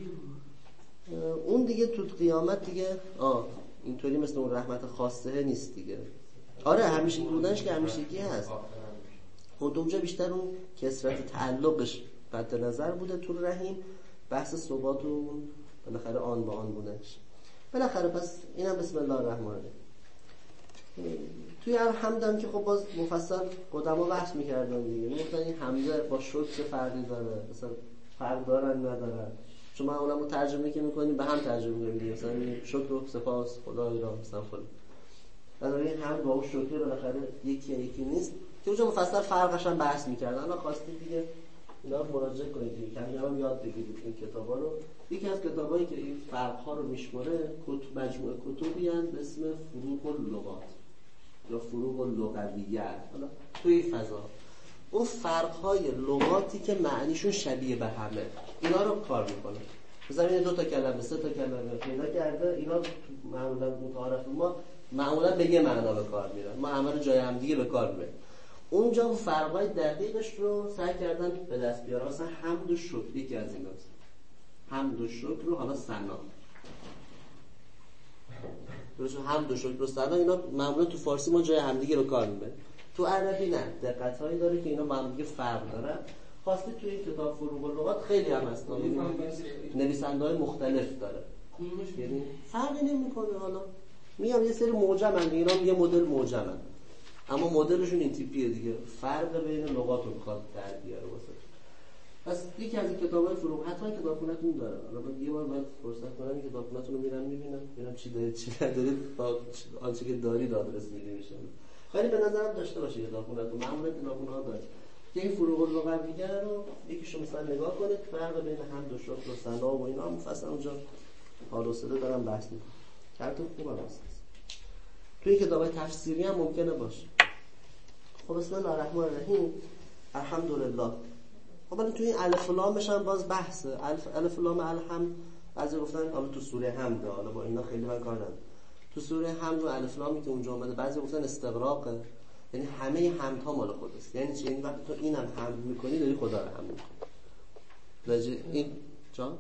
اون دیگه تو قیامت دیگه اینطوری مثل اون رحمت خاصه نیست دیگه. آره همیشگی بودنش که همیشگی هست، خود اونجا بیشتر اون کثرت تعلقش قد نظر بوده. تو رحیم بحث ثبات و بالاخره آن با آن بودنش. بالاخره پس اینم بسم الله الرحمن الرحیم. توی الحمد هم که خب باز مفصل قدما بحث میکردن دیگه، میگفتن این حمده با شکر چه فرقی داره، مثلا فرق دارن ندارن. شما اونم رو ترجمه که میکنیم به هم ترجمه میکنیم، مثلا شکر و سپاس خدای را مثلا فلان. بنابراین این حمد با اون شکر بالاخره یکی نیست که اونجا مفصل فرقش هم بحث میکردن. الان خواستید دیگه اینا رو مراجعه کنید دیگه، کمی هم یاد بگیرید این کتابا رو. یکی از کتابایی که این فرق‌ها رو میشمره مجموعه کتبی هست به اسم فروق اللغات یا فروق اللغویه. حالا توی این فضا اون فرق‌های لغاتی که معنیشون شبیه به همه اینا رو کار میکنه. مثلا این 2 تا کلمه 3 تا کلمه پیدا کرده، اینا معمولا متعارف ما معمولا به یه معنا به کار میرن، ما همه رو جای هم دیگه به کار میبریم. اونجا اون فرق‌های دقیقش رو سعی کردن به دست بیارن. مثلا حمد و شکر یکی از ایناست. حمد و شکر رو حالا ثنا، درسته، حمد و شکر و ثنا اینا معمولا تو فارسی ما جای هم دیگه به کار میبریم، تو عربی نه، دقت‌هایی داره که اینا با هم دیگه فرق داره. خواستی توی این کتاب فروق اللغات خیلی هم هست، نویسنده‌های مختلف داره، یعنی فرقی نمی‌کنه. حالا میام یه سری معجمن، اینا یه مدل معجمن، اما مدلشون این تیپیه دیگه، فرق بین لغات رو بخواد در بیاره واسه. پس یکی از این کتاب‌های فروغ حتما کتابخونه‌تون داره. حالا بعد یه بار من فرصت کنم این کتابخونه‌تون رو میبینم چی دارید چی ندارید، با آنچه که دارید آدرس میدید میشه. ولی به نظرم داشته باشه کتابخونه‌تون، معمولا کتابخونه‌ها داره که این فروغ اللغویه رو یکیشو مثلا نگاه کنید، فرق بین حمد و شکر و ثنا و اینا مفصل اونجا حال و سده دارم بحث می‌کنم. کارتون خوبه واسه. توی این کتاب‌های تفسیری هم ممکنه باشه. خب بسم الله الرحمن الرحیم، الحمدلله. خب ولی توی این الف و لامش هم باز بحثه. الف و لام الحمد بعضی گفتن حالا تو سوره حمد، حالا با اینا خیلی من کار ندارم. تو سوره حمد و الف و لامی که اونجا اومده بعضی گفتن استغراقه، یعنی همه حمدها مال خداست. یعنی چی؟ یعنی وقتی تو اینم حمد می‌کنی داری خدا رو حمد می‌کنی. این جا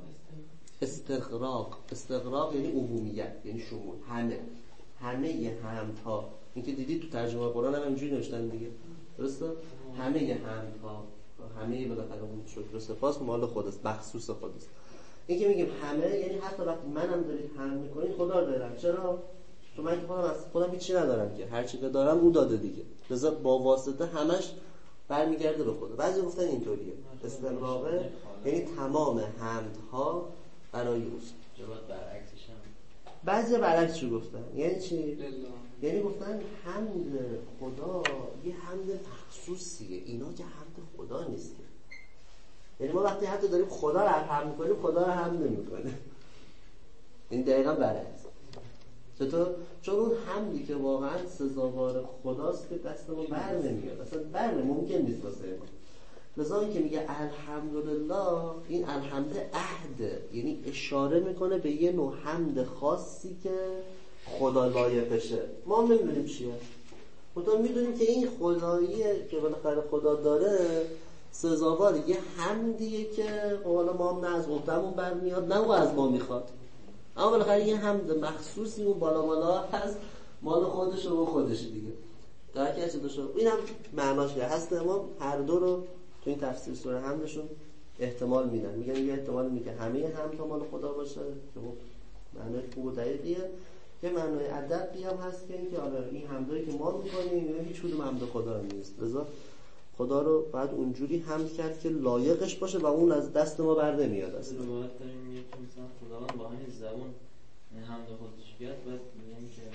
استغراق یعنی عمومیت، یعنی شمول، همه حمدها. این که دیدید تو ترجمه قرآن هم اینجوری نوشتن دیگه، درسته؟ همه حمدها، همه بالاخره اون شکر و سپاس مال خداست، مخصوص خداست. این که میگیم همه یعنی حتی وقتی منم دارید حمد میکنید خدا رو دارم. چرا؟ چون من که خودم هیچی ندارم که، هر چی که دارم او داده دیگه، لذا با واسطه همش برمیگرده به خدا. بعضی گفتن اینطوریه، استغراقه یعنی تمام حمدها برای اوست. جواب برعکسش هم بعضی برعکسش گفتن. یعنی چی؟ یعنی گفتن حمد خدا یه حمد مخصوصیه، اینا که حمد خدا نیست. یعنی ما وقتی حتی داریم خدا رو حمد می‌کنیم خدا رو حمد نمی‌کنه. این دقیقاً برعکس. چطور؟ چون اون حمدی که واقعاً سزاوار خداست که دست ما بر نمیاد، اصلا ممکن نیست واسه ما. لذا این که میگه الحمدلله، این الحمد عهده، یعنی اشاره میکنه به یه نوع حمد خاصی که خدا لایقشه. ما نمیدونیم چیه، خدا میدونیم که این خداییه که بالاخره خدا داره سزاوار یه حمدیه که حالا ما هم نه از عهده‌مون برمیاد نه از ما میخواد، اما بالاخره یه حمد مخصوصی اون بالا هست، مال خودش و خودش دیگه. در که چه دوشو اینم معناش هست. ما هر دو رو تو این تفسیر سوره حمدشون احتمال میدن، میگن یه احتمال میگه همه حمد مال خدا باشه که خب معنای خوب و دقیقیه، یه معنای ادبی هم هست که اینکه آره این حمدایی که ما میکنیم اینا هیچ کدوم حمد خدا نیست، لذا خدا رو بعد اونجوری حمد کرد که لایقش باشه و اون از دست ما بر نمیاد. اصلا روایت داریم میگه که مثلا خداوند با همین زبان حمد خودش بیاد، بعد میگه که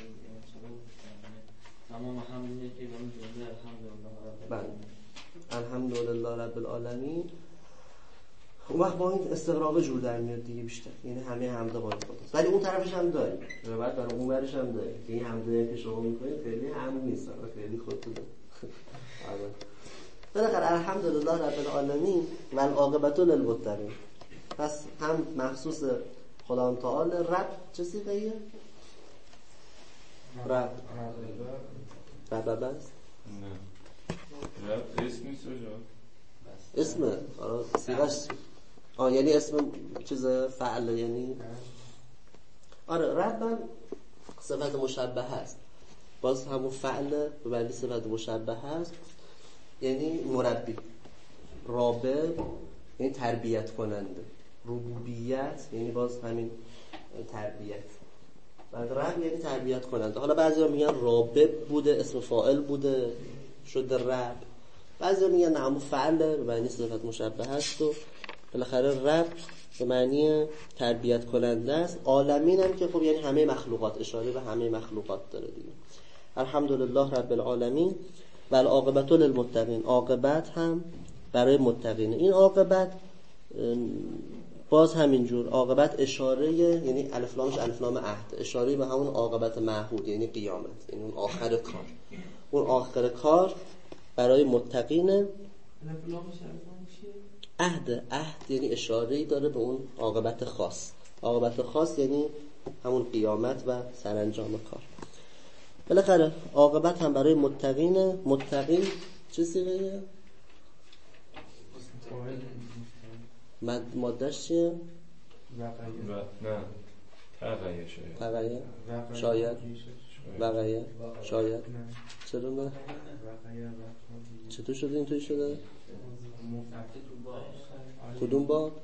تمام حمد اینه که با این جمله الحمدلله رب العالمین. اون وقت با این استغراق جور در میاد دیگه بیشتر، یعنی همه حمد با خداست. ولی اون طرفش هم داریم، بعد برای اون ورش هم داریم که این حمدی که شما میکنید خیلی حمد نیست، خیلی خودتون. بالاخره الحمدلله رب العالمین و العاقبت للمتقین. پس هم مخصوص خداوند تعالی. رب چه صیغه‌ایه؟ رب است؟ نه رب اسم نیست اسمه. آره صیغه‌اش یعنی اسم چیز فعل، یعنی آره ربم صفت مشبه هست، باز همون فعل به معنی صفت مشبه هست، یعنی مربی. رابع یعنی تربیت کننده. ربوبیت یعنی باز همین تربیت. بعد رب یعنی تربیت کننده. حالا بعضیا میگن رابب بوده، اسم فاعل بوده شده رب. بعضیا میگن نه همون فعل به معنی صفت مشبهه است و بالاخره رب به معنی تربیت کننده است. عالمین هم که خب یعنی همه مخلوقات، اشاره به همه مخلوقات داره دیگه. الحمدلله رب العالمین و العاقبت للمتقین، عاقبت هم برای متقین. این عاقبت باز همینجور عاقبت اشاره، یعنی الف لامش الف لام عهد، اشاره به همون عاقبت معهود یعنی قیامت، یعنی اون آخر کار. اون آخر کار برای متقینه. الف لامش چیه؟ عهد یعنی اشاره‌ای داره به اون عاقبت خاص. عاقبت خاص یعنی همون قیامت و سرانجام کار. بالاخره عاقبت هم برای متقینه. متقین چه صیغه‌ایه؟ مادهش چیه؟ نه تغییر شاید وقعیه شاید چرا نه؟ چطور شده اینطوری شده؟ کدوم باب؟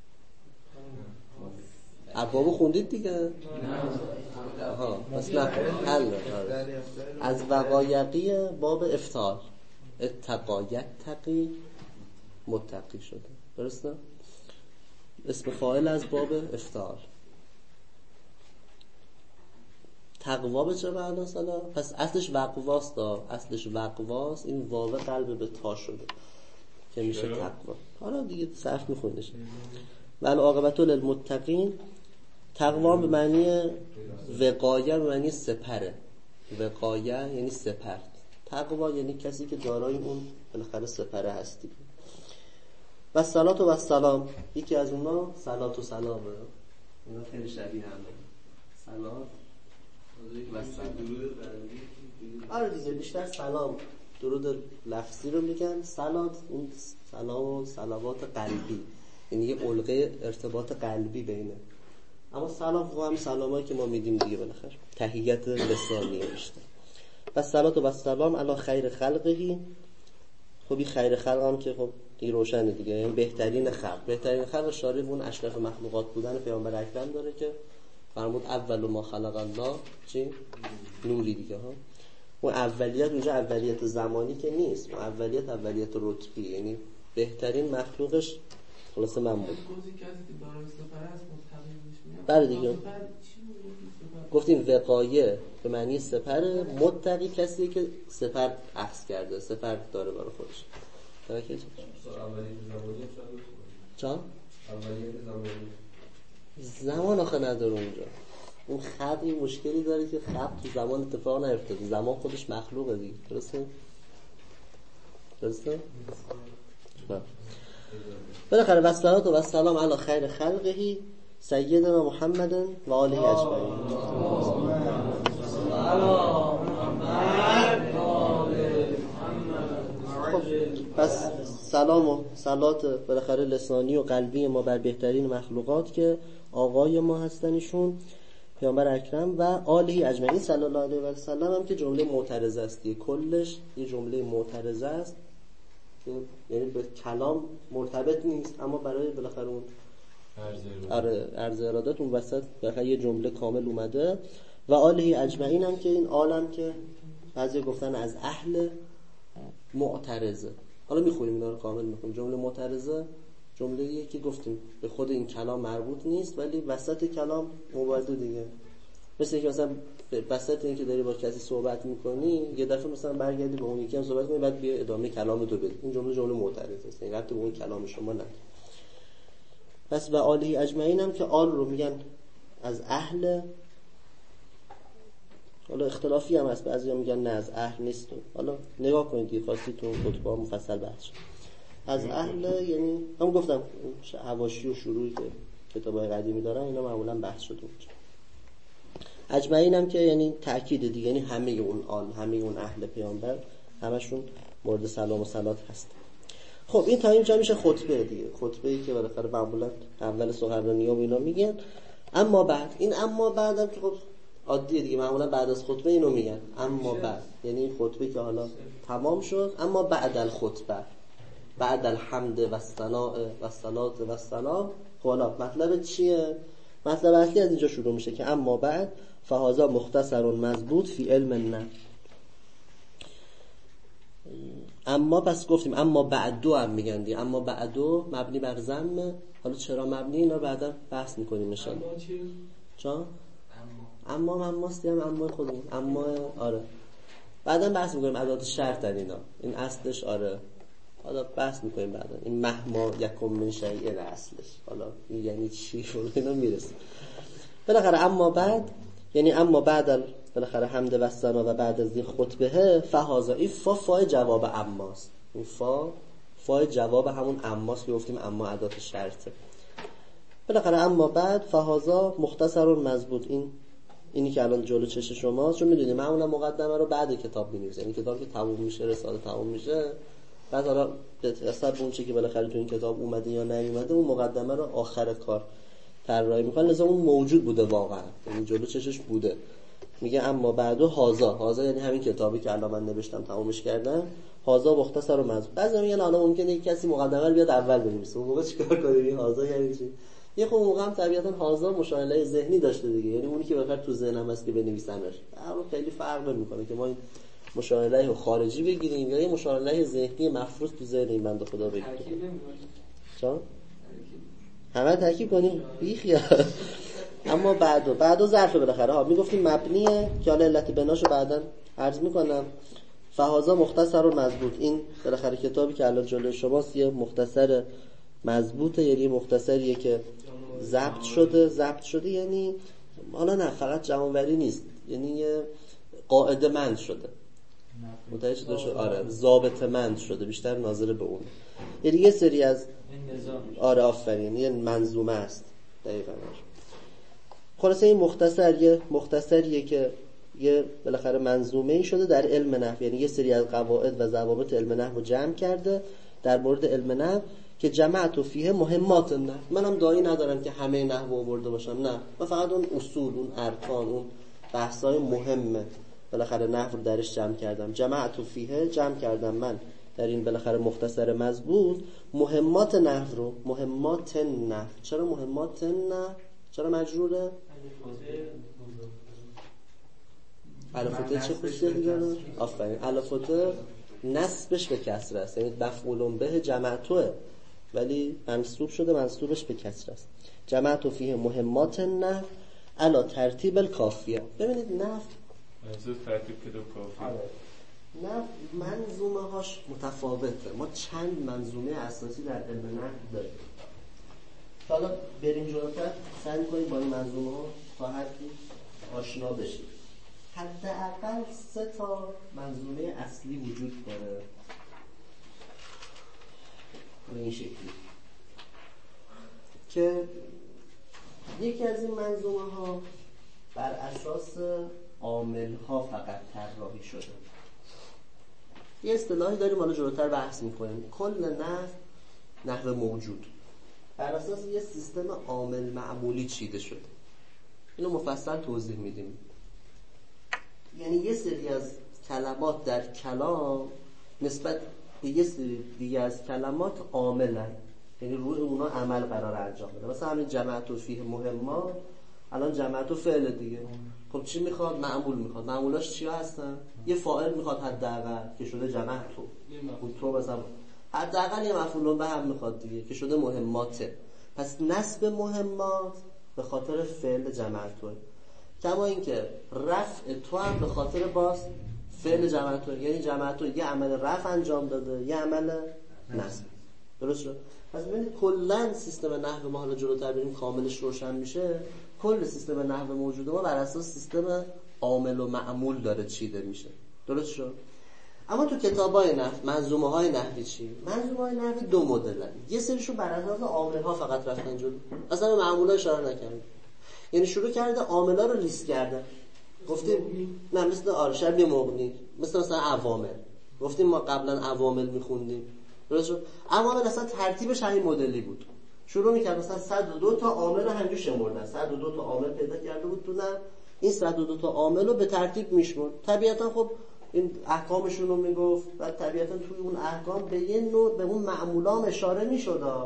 ابوابو خوندید دیگه؟ آها بس نه حل. از وقایقی باب افتعال اتقایت تقی متقی شده، درسته؟ اسم فاعل از باب افتعال. تقوا به چه معنا سالا؟ پس اصلش وقواست اصلش وقواست، این واو قلب به تا شده که میشه تقوا. حالا دیگه صرف میخوندش. و العاقبت للمتقین، تقوا به معنی وقایه، به معنی سپره. وقایه یعنی سپر، تقوا یعنی کسی که دارای اون بالاخره سپره هستی. و صلات و سلام، یکی از اونا صلات و سلامه. اینا خیلی شبیه همه. صلات و سلام. آره دیگه بیشتر سلام درود لفظی رو میگن. صلات اون سلام و صلوات قلبی، یعنی یه علقه ارتباط قلبی بینه. اما سلام خب هم سلامایی که ما میدیم دیگه بالاخره تحیت لسانیه بیشتر. و صلات و سلام علی خیر خلقهی. خب این خیر خلق هم که خب دیگه روشنه دیگه، یعنی بهترین خلق اشاره به اون اشرف مخلوقات بودن پیامبر اکرم داره که فرمود اول ما خلق الله چی؟ نوری دیگه ها. اون اولیت اونجا اولیت زمانی که نیست، اون اولیت رتبی، یعنی بهترین مخلوقش خلاصه من بود. بله دیگه گفتیم وقایه به معنی سپر، متقی کسی که سپر اخذ کرده، سپر داره برای خودش. اولیت زمانی چا؟ اولیت زمان آخه نداره اونجا. اون خط این مشکلی داره که خط تو زمان اتفاق نیفتاده، زمان خودش مخلوقه دیگه. درسته؟ بالاخره و صلات و سلام علی خیر خلقهی سیدنا محمد و آله اجمعین. پس سلام و صلات بالاخره لسانی و قلبی ما بر بهترین مخلوقات که آقای ما هستنشون پیامبر اکرم و آله اجمعین صلی الله علیه و سلم هم که جمله معترضه است. کلش یه جمله معترضه است که یعنی به کلام مرتبط نیست، اما برای بالاخره اون عرض ارادت اون وسط بالاخره یه جمله کامل اومده. و آله اجمعین هم که این عالم که بعضی گفتن از اهل معترضه. حالا میخونیم اینا رو کامل میخونیم. جمله معترضه جمله‌ایه که گفتیم به خود این کلام مربوط نیست ولی وسط کلام مبالغه دیگه. مثل اینکه مثلا وسط این که داری با کسی صحبت میکنی یه دفعه مثلا برگردی به اون یکی هم صحبت کنی بعد بیا ادامه کلام تو بده. این جمله معترضه است، این ربطی به اون کلام شما نداره. پس و آله اجمعین هم که آل رو میگن از اهل، حالا اختلافی هم هست، بعضیا میگن نه از اهل نیست. حالا نگاه کنید دیگه، خواستی تو خطبه مفصل بحث شد. از اهل یعنی هم گفتم حواشی و شروعی که کتابای قدیمی دارن اینا معمولا بحث شده اونجا. اجمعین هم که یعنی تأکید دیگه، یعنی همه اون آل، همه اون اهل پیامبر همشون مورد سلام و صلات هست. خب این تا اینجا میشه خطبه دیگه، خطبه‌ای که بالاخره معمولا اول سخنرانی‌ها و اینا میگن. اما بعد این اما بعدم که خب عادیه دیگه، معمولا بعد از خطبه اینو میگن اما بعد، یعنی خطبه که حالا تمام شد اما بعد الخطبه، بعد الحمد و الثناء و الصلاه و السلام. حالا مطلب چیه؟ مطلب اصلی از اینجا شروع میشه که اما بعد فهذا مختصر مضبوط فی علم النحو. اما پس گفتیم اما بعدو هم میگن دیگه، اما بعدو مبنی بر ضم. حالا چرا مبنی اینا بعدا بحث میکنیم ان شاء الله. اما چی؟ چا؟ اما ماست هم اما خودمون اما آره بعدا بحث میکنیم ادوات شرط در اینا، این اصلش آره حالا بحث میکنیم بعدا این مهما یکم من شیء اصلش حالا این یعنی چی اینا میرسه. بالاخره اما بعد یعنی اما بعد بالاخره حمد و ثنا و بعد از این خطبه فهذا این فای جواب اماست. این فای جواب همون اماست که گفتیم اما ادات شرطه. بالاخره اما بعد فهذا مختصر مضبوط. اینی که الان جلو چش شماست، چون میدونید معمولا مقدمه رو بعد کتاب می‌نویسه، یعنی کتاب که تموم میشه رساله تموم میشه بعد حالا به حساب اون چیزی که بالاخره تو این کتاب اومده یا نیومده اون مقدمه رو آخر کار طراحی می‌کنه. لذا اون موجود بوده واقعا، یعنی جلو چشش بوده. میگه اما بعدو هازا یعنی همین کتابی که الان من نوشتم تمومش کردم، هازا مختصر و مضبوط. بعضی میگن الان ممکنه یک کسی مقدمه رو بیاد اول بنویسه، اون موقع چیکار کنیم؟ هازا یعنی چی؟ یه خب موقع هم طبیعتا هازا مشاهله ذهنی داشته دیگه، یعنی اونی که بخاطر تو ذهنم هست که بنویسمش. اما خیلی فرق نمیکنه که ما این مشاهله خارجی بگیریم یا یه مشاهله ذهنی مفروض تو ذهن این بنده خدا بگیریم. چا؟ همه ترکیب کنیم بیخیا. اما بعدو ظرف بالاخره ها میگفتیم مبنیه که حالا علت بناشو بعداً عرض میکنم. فهذا مختصر و مضبوط، این بالاخره کتابی که الان جلوی شماست یه مختصر مضبوطه، یعنی مختصریه که ضبط شده یعنی حالا نه فقط جمع‌آوری نیست، یعنی یه قاعده مند شده، متوجه شده؟ آره ضابطه مند شده، بیشتر ناظر به اون. یعنی یه سری از آره آفرین یه منظومه است دقیقاً. خلاصه این مختصریه که یه بالاخره منظومه‌ای شده در علم نحو، یعنی یه سری از قواعد و ضوابط علم نحو رو جمع کرده در مورد علم نحو که جمعت فیه مهمات نحو. منم داعی ندارم که همه نحو آورده باشم، نه، من فقط اون اصول، اون ارکان، اون بحث‌های مهمه بالاخره نحو رو درش جمع کردم. جمعت فیه جمع کردم من در این بالاخره مختصر مضبوط مهمات نحو رو. مهمات نحو. چرا مهمات نحو؟ چرا مجروره؟ الفوته چه خصوصیتی داره؟ آفرین، الفوته نسبش به کسره است، یعنی مفعول به جمعتوه ولی منصوب شده، منصوبش به کسره است. جمعتو فیه مهمات نحو علی ترتیب الکافیه. ببینید نحو منظور ترتیب کتاب کافیه. نحو منظومه هاش متفاوته. ما چند منظومه اساسی در علم نحو داریم. حالا بریم جلوتر سعی کنیم با این منظومه ها تا حدی آشنا بشیم. حداقل 3 تا منظومه اصلی وجود داره به این شکلی که یکی از این منظومه ها بر اساس عامل ها فقط طراحی شده. یه اصطلاحی داریم حالا جلوتر بحث میکنیم، کل نحو موجود بر اساس یه سیستم عامل معمولی چیده شده. اینو مفصل توضیح میدیم. یعنی یه سری از کلمات در کلام نسبت به یه سری دیگه از کلمات عاملن، یعنی روی اونا عمل قرار انجام بده. مثلا همین جمعت و فیه مهمات، الان جمعت و فعل دیگه. خب چی میخواد؟ معمول میخواد. معمولاش چیا هستن؟ یه فاعل میخواد حداقل که شده جمعت تو مثلا حداقل یه مفعول به هم میخواد دیگه که شده مهماته. پس نسب مهمات به خاطر فعل جمعتوه، کما اینکه رفع تو هم به خاطر باز فعل جمعتو، یعنی جمعتو یه عمل رفع انجام داده یه عمل نصب. درست شد؟ پس ببینید کلا سیستم نحو ما، حالا جلوتر بریم کاملش روشن میشه، کل سیستم نحو موجود ما بر اساس سیستم عامل و معمول داره چیده میشه. درست شد؟ اما تو کتابای نحو منظومه های نحوی چی؟ منظومه های نحوی 2 مدلن. یه سریشون بر اساس عامل ها فقط رفتن جلو، اصلا به معمولا اشاره نکردن. یعنی شروع کرده عاملا رو لیست کرده. گفتیم نه مثل شبیه مغنی، مثلا عوامل. گفتیم ما قبلا عوامل میخوندیم. درست شد؟ عوامل اصلا ترتیبش همین مدلی بود. شروع میکرد مثلا 102 تا عامل رو همینجوری شمردن. 102 تا عامل پیدا کرده بود تو نحو. این 102 تا عامل رو به ترتیب میشمرد. طبیعتا خب این احکامشون رو میگفت و طبیعتا توی اون احکام به یه نوع به اون معمولام اشاره میشد.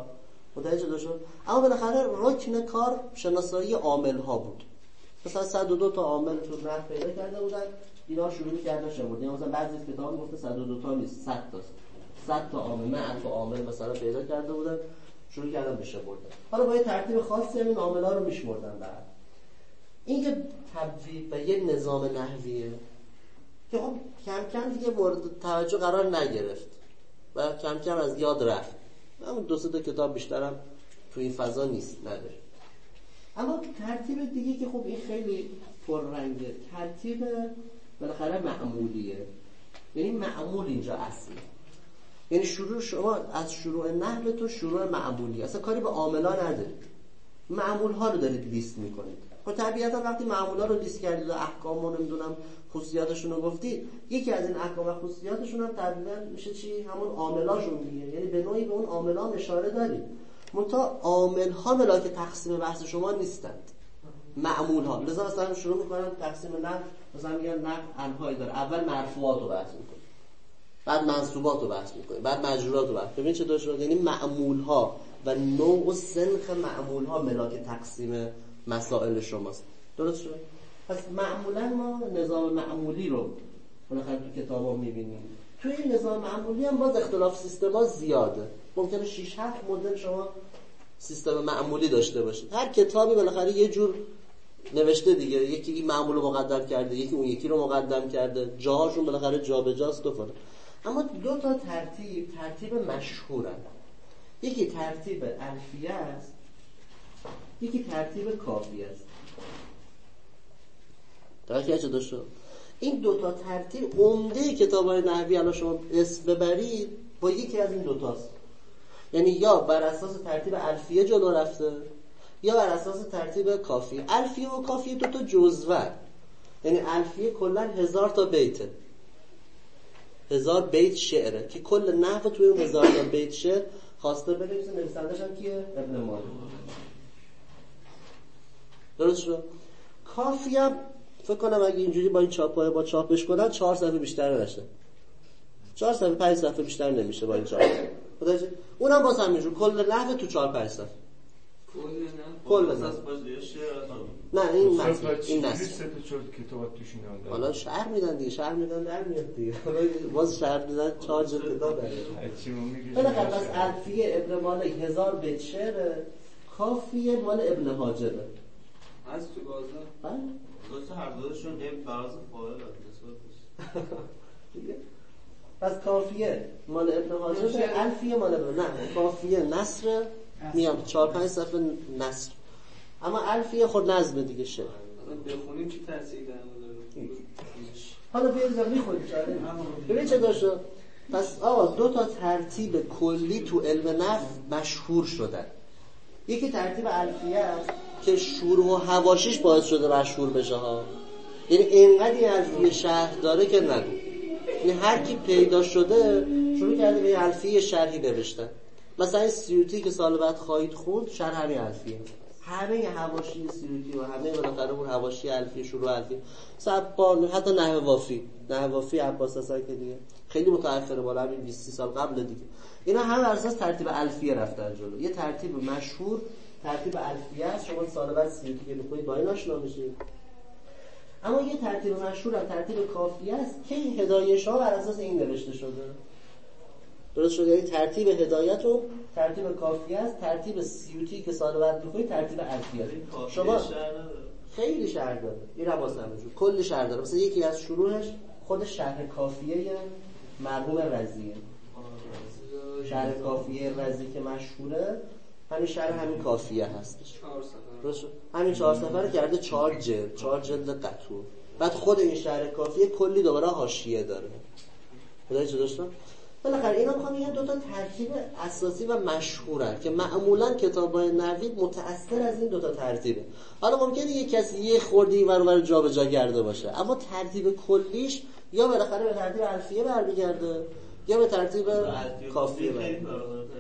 متوجه شد؟ اما بالاخره رکن کار شناسایی عامل ها بود. مثلا 102 تا عامل تو نحو پیدا کرده بودن، اینا شروع می‌کردن شمردن. مثلا بعضی از کتابا گفته 102 تا نیست، 100 تاست. 100 تا عامل، 100 تا عامل مثلا پیدا کرده بودن، شروع کردن به شمردن. حالا با یه ترتیب خاصی این عامل‌ها رو میشمردن. بعد این که تبدیل به یه نظام نحویه که خب کم کم دیگه مورد توجه قرار نگرفت و کم کم از یاد رفت. همون 2-3 تا کتاب بیشترم تو این فضا نیست، نداره. اما ترتیب دیگه که خب این خیلی پررنگه، ترتیب بالاخره معمولیه. یعنی معمول اینجا اصلی، یعنی شروع شما از شروع نحو تو شروع معمولی، اصلا کاری به عاملا ندارید، معمول ها رو دارید لیست میکنید. خب طبیعتا وقتی معمولا رو لیست کردید و احکام رو نمیدونم خصوصیاتشون رو گفتید، یکی از این احکام و خصوصیاتشون هم تقریبا میشه چی؟ همون عاملاشون دیگه. یعنی به نوعی به اون عاملان اشاره دارید، منتها عامل ها ملاک تقسیم بحث شما نیستند، معمول ها. لذا مثلا شروع میکنن تقسیم نحو، مثلا میگن نحو انواعی داره، اول مرفوعات رو بحث میکنه، بعد منصوبات رو بحث میکنه، بعد مجرورات رو بحث. ببین چه داشت؟ یعنی معمول ها و نوع و سنخ معمول ها ملاک تقسیم مسائل شماست. درست شد؟ پس معمولا ما نظام معمولی رو بالاخره تو کتابا میبینیم. توی این نظام معمولی هم باز اختلاف سیستما زیاده. ممکنه 6-7 مدل شما سیستم معمولی داشته باشید. هر کتابی بالاخره یه جور نوشته دیگه، یکی این معمول رو مقدم کرده، یکی اون یکی رو مقدم کرده، جاهاشون بالاخره جابجاست و فلان. اما 2 تا ترتیب مشهورن. یکی ترتیب الفیه است، یکی ترتیب کافیه است. درسته چه داشته؟ این 2 تا ترتیب عمده کتاب‌های نحوی الان شما اسم ببرید با یکی از این 2 تاست. یعنی یا بر اساس ترتیب الفیه جلو رفته یا بر اساس ترتیب کافیه. الفیه و کافیه 2 تا جزوه. یعنی الفیه کلا 1000 تا بیته، 1000 بیت شعره که کل نحو توی اون 1000 تا بیت شعر خواسته بنویسه. نویسندش هم کیه؟ ابن مالک. درست شد؟ کافیه فکر کنم اگه اینجوری با این چاپای با چاپش کنن 4 صفحه بیشتر نشه، 4 صفحه 5 صفحه بیشتر نمیشه با این چاپ. متوجه؟ اونم باز همینجور کل نحو تو 4-5 صفحه. کل نحو نه این متن این نص حالا شرح میدن دیگه، شرح میدن در میاد دیگه، باز شرح میدن 4 جلد کتاب داره. بالاخره پس الفیه ابن مالک 1000 بیت شعر، کافیه مال ابن حاجبه. از تو بازار دوست هر دوشون ابن فراز فاعل دیگه. پس کافیه مال ابن حاجبه، الفیه مال ابن نه کافیه نصر میام 4-5 صفحه نصر، اما الفیه خود نظم دیگه شه. بخونیم چی تاثیر داره؟ حالا بیاید میخونیم. ببین چه داشت. پس آقا 2 تا ترتیب کلی تو علم نحو مشهور شدن. یکی ترتیب الفیه است که شروع و حواشیش باعث شده مشهور بشه ها. یعنی اینقدر الفیه شرح داره که نگو. یعنی هر کی پیدا شده شروع کرده به الفیه شرحی نوشتن. مثلا سیوطی که سال بعد خواهید خوند شرح همین الفیه، همه حواشی سیوطی و همه بالاخره اون حواشی الفیه شروع الفیه سبان، حتی نحو وافی عباس حسن که دیگه خیلی متأخره، بالا همین 20-30 سال قبل دیگه. اینا همه بر اساس ترتیب الفیه رفتن جلو. یه ترتیب مشهور ترتیب الفیه است، شما سال بعد سیوطی که بخونید با این آشنا میشید. اما یه ترتیب مشهور هم ترتیب کافیه است که این هدایش‌ها بر اساس این نوشته شده. درست شد؟ یعنی ترتیب هدایت و ترتیب کافیه است. ترتیب سیوطی که سال بعد می‌خونید ترتیب الفیه است. شما خیلی شرح داره، این هم واسه همینجور کلی شرح داره. مثلا یکی از شروعش خود شرح کافیه مرحوم رضیه، شرح کافیه رضی که مشهوره، همین شرح همین کافیه هستش. 4 صفحه درست شد؟ همین 4 صفحه رو کرده 4 جلد قطور. بعد خود این شرح کافیه کلی دوباره حاشیه داره. خدای چه داشتم؟ بالاخره اینا میخوام یه 2 تا ترتیب اساسی و مشهورن که معمولا کتابای نحوی متأثر از این 2 تا ترتیبه. حالا ممکنه یه کسی یه خوردی ور جابجا کرده باشه، اما ترتیب کلیش یا بالاخره به ترتیب الفیه برمیگرده یا به ترتیب کافیه برمیگرده.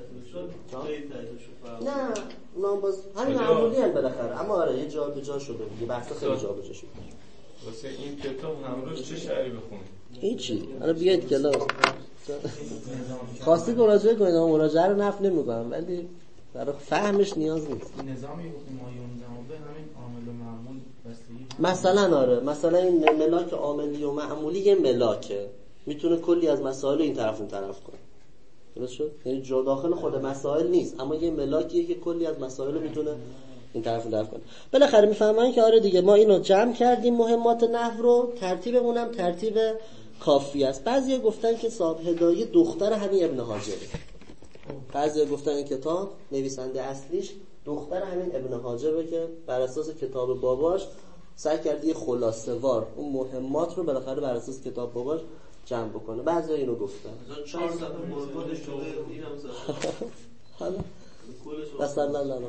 نه اونا باز همین معمولی ان بالاخره، اما آره یه جا به جا شده، یه بحث خیلی جابجا شده. واسه این کتاب همروز چه شعری بخونید؟ هیچی. حالا بیاید کلاس. خواستید مراجعه کنید، اما مراجعه رو نفع نمی‌کنم، ولی برای فهمش نیاز نیست. نظامی گفتیم مایون زمان به همین عامل و معمول بستگی مثلا آره، مثلا این ملاک عاملی و معمولی یه ملاکه، میتونه کلی از مسائل این طرف اون طرف کنه. درست شد؟ یعنی جا داخل خود مسائل نیست، اما یه ملاکیه که کلی از مسائل میتونه این طرف اون طرف کنه. بالاخره میفهمن که آره دیگه ما اینو جمع کردیم مهمات نحو رو، ترتیبمون هم ترتیب کافی است. بعضیا گفتن که صاحب هدایه دختر همین ابن حاجره. بعضیا گفتن این کتاب نویسنده اصلیش دختر همین ابن حاجره که بر اساس کتاب باباش سعی کرد یه خلاصه وار اون مهمات رو بالاخره بر اساس کتاب باباش جمع بکنه. بعضیا اینو گفتن. 4 صفحه مرکز شده اینم صفحه. حالا صلی الله علیه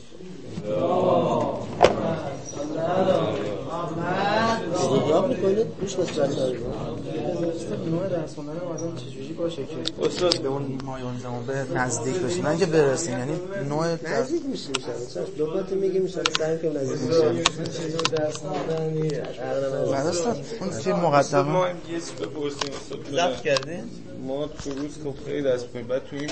و سلم میکنید گوش نسبت دارید نوع درس خوندن آدم چجوری باشه که استاد به اون مایون زمان به نزدیک بشیم، نه که برسیم، یعنی نوع نزدیک میشیم چش لغات میگیم میشه سعی کنیم نزدیک بشیم. چجوری درس خوندن استاد اون چه مقدمه ما یه چیز بپرسیم استاد ضبط کردین ما تو روز خب خیلی درس می‌کنیم، بعد تو این